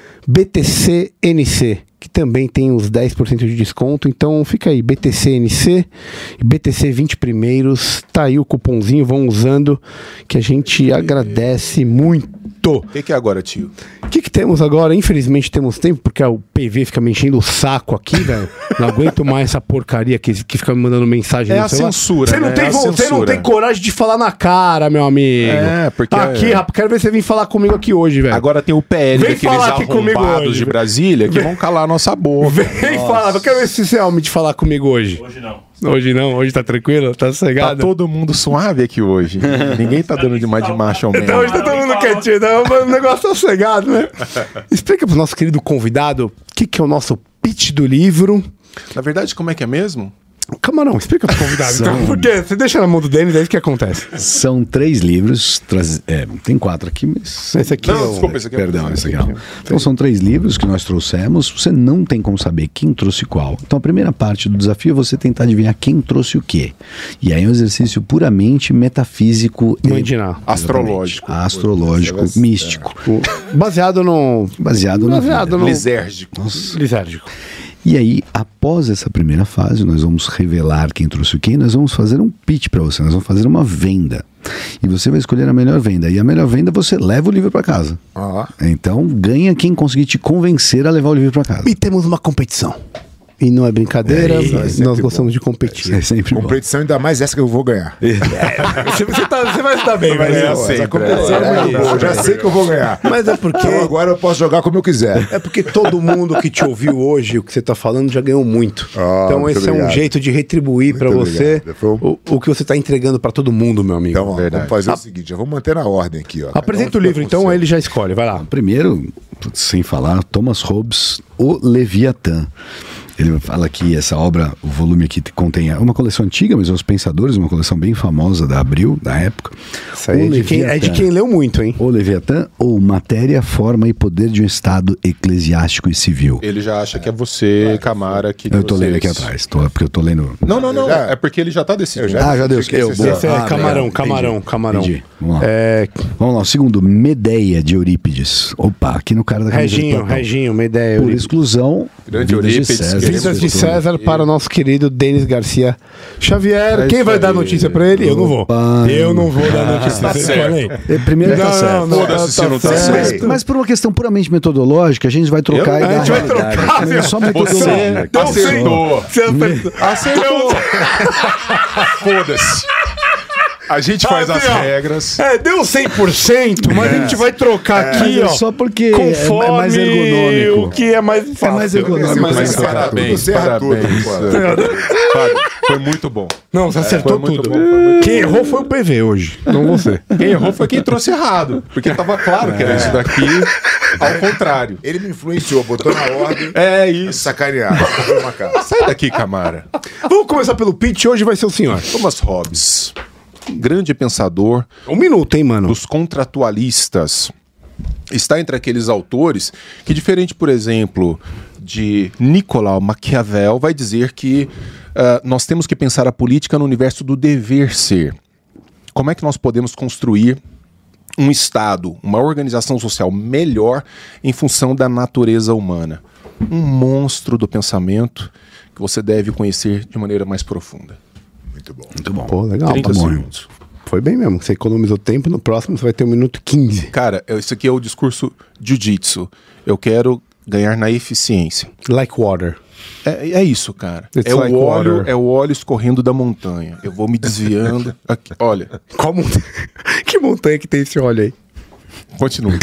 BTC-NC, que também tem os 10% de desconto. Então fica aí, BTC-NC e BTC 20 primeiros. Tá aí o cupomzinho, vão usando, que a gente agradece muito. O que é agora, tio? O que temos agora? Infelizmente temos tempo, porque o PV fica me enchendo o saco aqui, velho. Não aguento mais essa porcaria que fica me mandando mensagem É no a celular. censura, Você não, né? tem, É a você não censura. tem coragem de falar na cara, meu amigo. É, porque- Aqui, rapaz, quero ver você vir falar comigo aqui hoje, velho. Agora tem o PL Vem daqueles falar aqui comigo arrombados hoje. de Brasília que vão calar a nossa boca. Vem falar, eu quero ver se você é homem de falar comigo hoje. Hoje não, hoje tá tranquilo? Tá Tá sossegado? todo mundo suave aqui hoje. Ninguém tá dando de mais de macho ao menos. Então hoje tá todo mundo quietinho, tá um negócio sossegado, né? Explica pro nosso querido convidado o que é o nosso pitch do livro. Na verdade, como é que é mesmo? Camarão, explica pro convidado. Então, porque você deixa na mão do Denis, aí o que acontece? São 3 livros, tem 4 aqui, mas... Esse aqui Não, é o... desculpa, esse aqui é Perdão, esse aqui não. Então são 3 livros que nós trouxemos. Você não tem como saber quem trouxe qual. Então a primeira parte do desafio é você tentar adivinhar quem trouxe o quê. E aí é um exercício puramente metafísico Mandinar. Astrológico. Astrológico, místico. Baseado no... Baseado na vida. no... Lisérgico. Lisérgico. E aí, após essa primeira fase, nós vamos revelar quem trouxe o quê. Nós vamos fazer um pitch para você. Nós vamos fazer uma venda. E você vai escolher a melhor venda. E a melhor venda você leva o livro para casa. Ó. Então, ganha quem conseguir te convencer a levar o livro para casa. E temos uma competição. E não é brincadeira, mas nós gostamos de competir. É sempre bom. Competição, ainda mais essa que eu vou ganhar. Você vai se dar bem, Mas é assim, Essa competição é muito boa. Eu já sei que eu vou ganhar. Mas é porque... Então agora eu posso jogar como eu quiser. É porque todo mundo que te ouviu hoje, o que você tá falando, já ganhou muito. Então muito esse é um obrigado. jeito de retribuir pra Muito você obrigado. Foi o que você tá entregando pra todo mundo, meu amigo. Então, ó, vamos fazer o seguinte, já vamos manter na ordem aqui, ó. Apresenta o livro, então, aí ele já escolhe. Vai lá. Primeiro, sem falar, Thomas Hobbes, O Leviatã. Ele fala que essa obra, o volume aqui contém uma coleção antiga, mas Os Pensadores, uma coleção bem famosa da Abril, da época. Isso aí é de quem leu muito, hein? O Leviatã, ou Matéria, Forma e Poder de um Estado Eclesiástico e Civil. Ele já acha que é você, Camara, que Eu tô lendo aqui atrás, porque eu tô lendo... Não. É porque ele já tá decidido. já deu. Fiquei sem Esse é camarão. Entendi. Vamos lá. É, Vamos lá, o segundo, Medeia, de Eurípides. Opa, aqui no cara da camisa de Platão. Reginho, uma ideia. Por exclusão, Grande Vidas de Eurípides, César. querido. Vidas de César para o nosso querido Denis Garcia Xavier. É Quem isso vai dar aí. notícia pra ele? Eu não vou. Opa. Eu não vou dar notícia. Tá Vocês certo. falei. Primeiro tá certo. Foda-se se não tá certo. Mas por uma questão puramente metodológica, a gente vai trocar Eu? e dar A gente vai realidade. trocar, É só metodologia. Então, Acertou. Você acertou. Acertou. Foda-se. A gente faz as ó, regras. Deu 100%, mas a gente vai trocar aqui, ó. Só porque conforme é mais ergonômico. o que é mais fácil. É mais ergonômico. Mas parabéns, parabéns. Fábio, foi muito bom. Não, você acertou foi muito tudo. bom, foi muito Quem errou foi o PV hoje, não você. Quem errou foi quem trouxe errado. Porque tava claro que era isso daqui, ao contrário. Ele me influenciou, botou na ordem. É isso. Sacanear. Sai daqui, Camara. Vamos começar pelo pitch, hoje vai ser o senhor. Thomas Hobbes, grande pensador 1 minuto, hein, mano? dos contratualistas, está entre aqueles autores que, diferente, por exemplo, de Nicolau Maquiavel, vai dizer que nós temos que pensar a política no universo do dever ser. Como é que nós podemos construir um Estado, uma organização social melhor em função da natureza humana? Um monstro do pensamento que você deve conhecer de maneira mais profunda. Muito bom. Muito bom. Pô, legal. 30 tá bom. segundos. Foi bem mesmo, você economizou tempo, no próximo você vai ter 1 minuto e 15. Cara, isso aqui é o discurso jiu-jitsu. Eu quero ganhar na eficiência. Like water. É isso, cara. It's É, like o óleo, water. é o óleo escorrendo da montanha. Eu vou me desviando. Aqui, olha, Qual montanha? Que montanha que tem esse óleo aí? continue.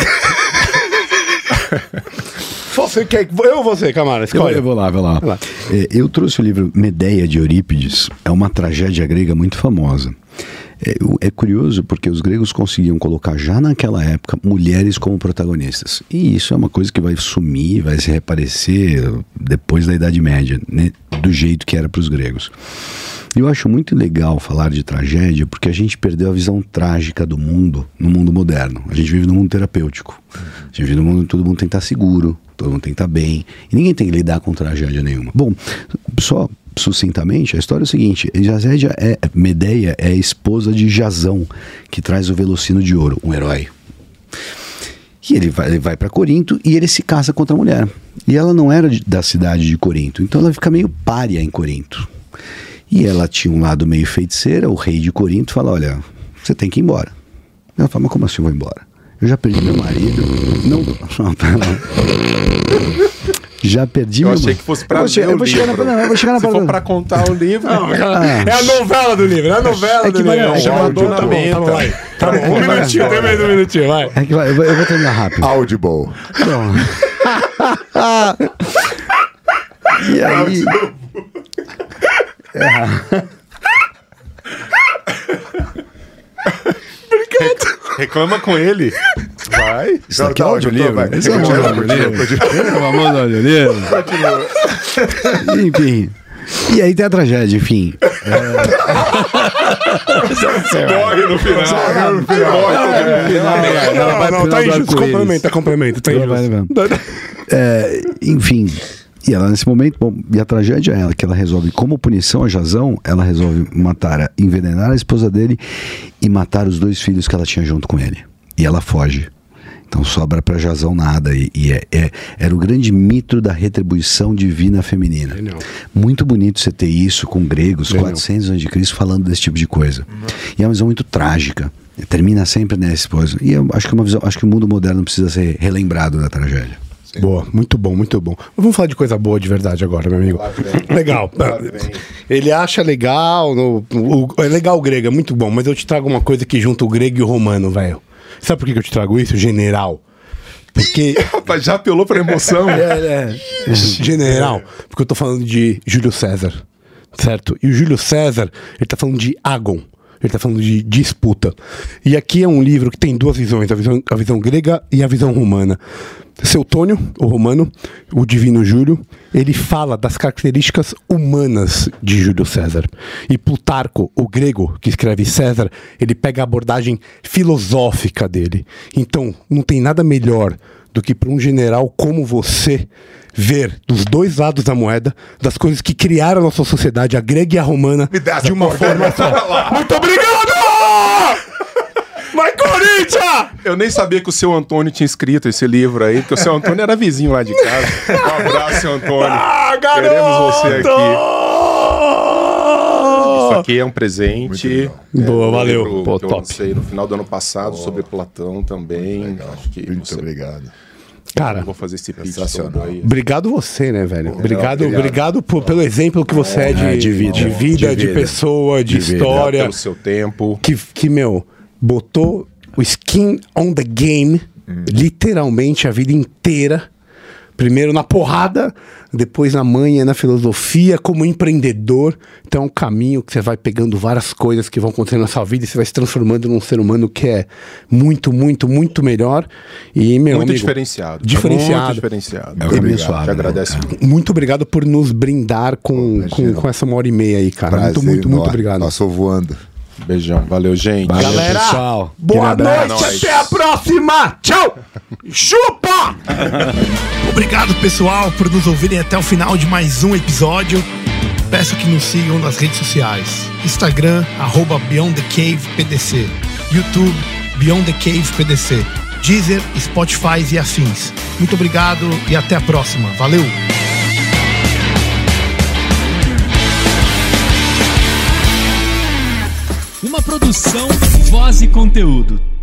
Você quer. Eu ou você, Camara? Escolhe. Eu vou lá. Vai lá. Eu trouxe o livro Medeia de Eurípides. É uma tragédia grega muito famosa. É curioso porque os gregos conseguiam colocar já naquela época mulheres como protagonistas. E isso é uma coisa que vai sumir, vai se reaparecer depois da Idade Média, né, do jeito que era para os gregos. Eu acho muito legal falar de tragédia porque a gente perdeu a visão trágica do mundo no mundo moderno. A gente vive num mundo terapêutico. A gente vive num mundo onde todo mundo tem que estar seguro, todo mundo tem que estar bem. E ninguém tem que lidar com tragédia nenhuma. Bom, só sucintamente, a história é o seguinte: Medeia é a esposa de Jasão, que traz o Velocino de Ouro, um herói. E ele vai para Corinto e ele se casa com outra mulher. E ela não era da cidade de Corinto, então ela fica meio pária em Corinto. E ela tinha um lado meio feiticeira, o rei de Corinto fala: olha, você tem que ir embora. Ela fala: mas como assim eu vou embora? Eu já perdi meu marido. Não, pera lá. Já perdi meu marido. Eu achei que fosse pra ler o livro. Eu vou chegar na Se for parada. pra contar o livro... É a novela do livro, é a novela do livro. Tá bom, vai. Tá bom, 1 minutinho, tem mais 1 minutinho, vai. É que eu vou terminar rápido. Audible. Então. E aí... Reclama com ele. Vai. Isso aqui é audiolivro. Esse é um audiolivro. Esse é o famoso audiolivro. Enfim. E aí tem a tragédia, enfim. Morre no final. Não, tá injusto. Complementa, tá injusto. Enfim. E ela, nesse momento, bom, e a tragédia é ela, que ela resolve, como punição a Jasão, ela resolve envenenar a esposa dele e matar os 2 filhos que ela tinha junto com ele. E ela foge. Então sobra pra Jasão nada. Era o grande mito da retribuição divina feminina. Genial. Muito bonito você ter isso com gregos, Genial. 400 anos de Cristo, falando desse tipo de coisa. E é uma visão muito trágica. Termina sempre nessa coisa. E eu acho que acho que o mundo moderno precisa ser relembrado da tragédia. Boa, muito bom, muito bom. Vamos falar de coisa boa de verdade agora, meu amigo. Legal. Ele acha legal, é legal o grego, é muito bom, mas eu te trago uma coisa que junta o grego e o romano, velho. Sabe por que eu te trago isso? General. Porque... Rapaz, já apelou pra emoção. General. Porque eu tô falando de Júlio César, certo? E o Júlio César, ele tá falando de Agon. Ele tá falando de disputa. E aqui é um livro que tem 2 visões, a visão grega e a visão romana. Seutônio, o romano, o divino Júlio, ele fala das características humanas de Júlio César. E Plutarco, o grego, que escreve César, ele pega a abordagem filosófica dele. Então, não tem nada melhor do que para um general como você ver dos 2 lados da moeda, das coisas que criaram a nossa sociedade, a grega e a romana, de uma forma só. Muito obrigado! Vai, Corinthians! Eu nem sabia que o seu Antônio tinha escrito esse livro aí, porque o seu Antônio era vizinho lá de casa. Um abraço, seu Antônio. Garoto! Queremos você aqui. Isso aqui é um presente. Boa, valeu. Livro Pô, que eu top. lancei no final do ano passado sobre Platão também. Acho que Muito você obrigado. Cara, Eu vou fazer esse pitch sensacional. todo aí. obrigado você, né, velho? Obrigado pelo exemplo que você é de vida, de pessoa, de história. Pelo seu tempo. Que, meu, botou o skin on the game, literalmente a vida inteira. Primeiro na porrada, depois na manha, na filosofia, como empreendedor. Então é um caminho que você vai pegando várias coisas que vão acontecendo na sua vida e você vai se transformando num ser humano que é muito, muito, muito melhor. E, meu Muito amigo, diferenciado. diferenciado. Muito diferenciado. Abençoado, Te agradeço. Muito obrigado por nos brindar com essa 1h30 aí, cara. Prazer, muito enorme. obrigado. Passou voando. Beijão. Valeu, gente. Galera, pessoal. boa Aquele noite, abraço. até a próxima. Tchau. Chupa! Obrigado, pessoal, por nos ouvirem até o final de mais um episódio. Peço que nos sigam nas redes sociais. Instagram, @BeyondTheCavePDC. YouTube, BeyondTheCavePDC. Deezer, Spotify e afins. Muito obrigado e até a próxima. Valeu! Uma produção, voz e conteúdo.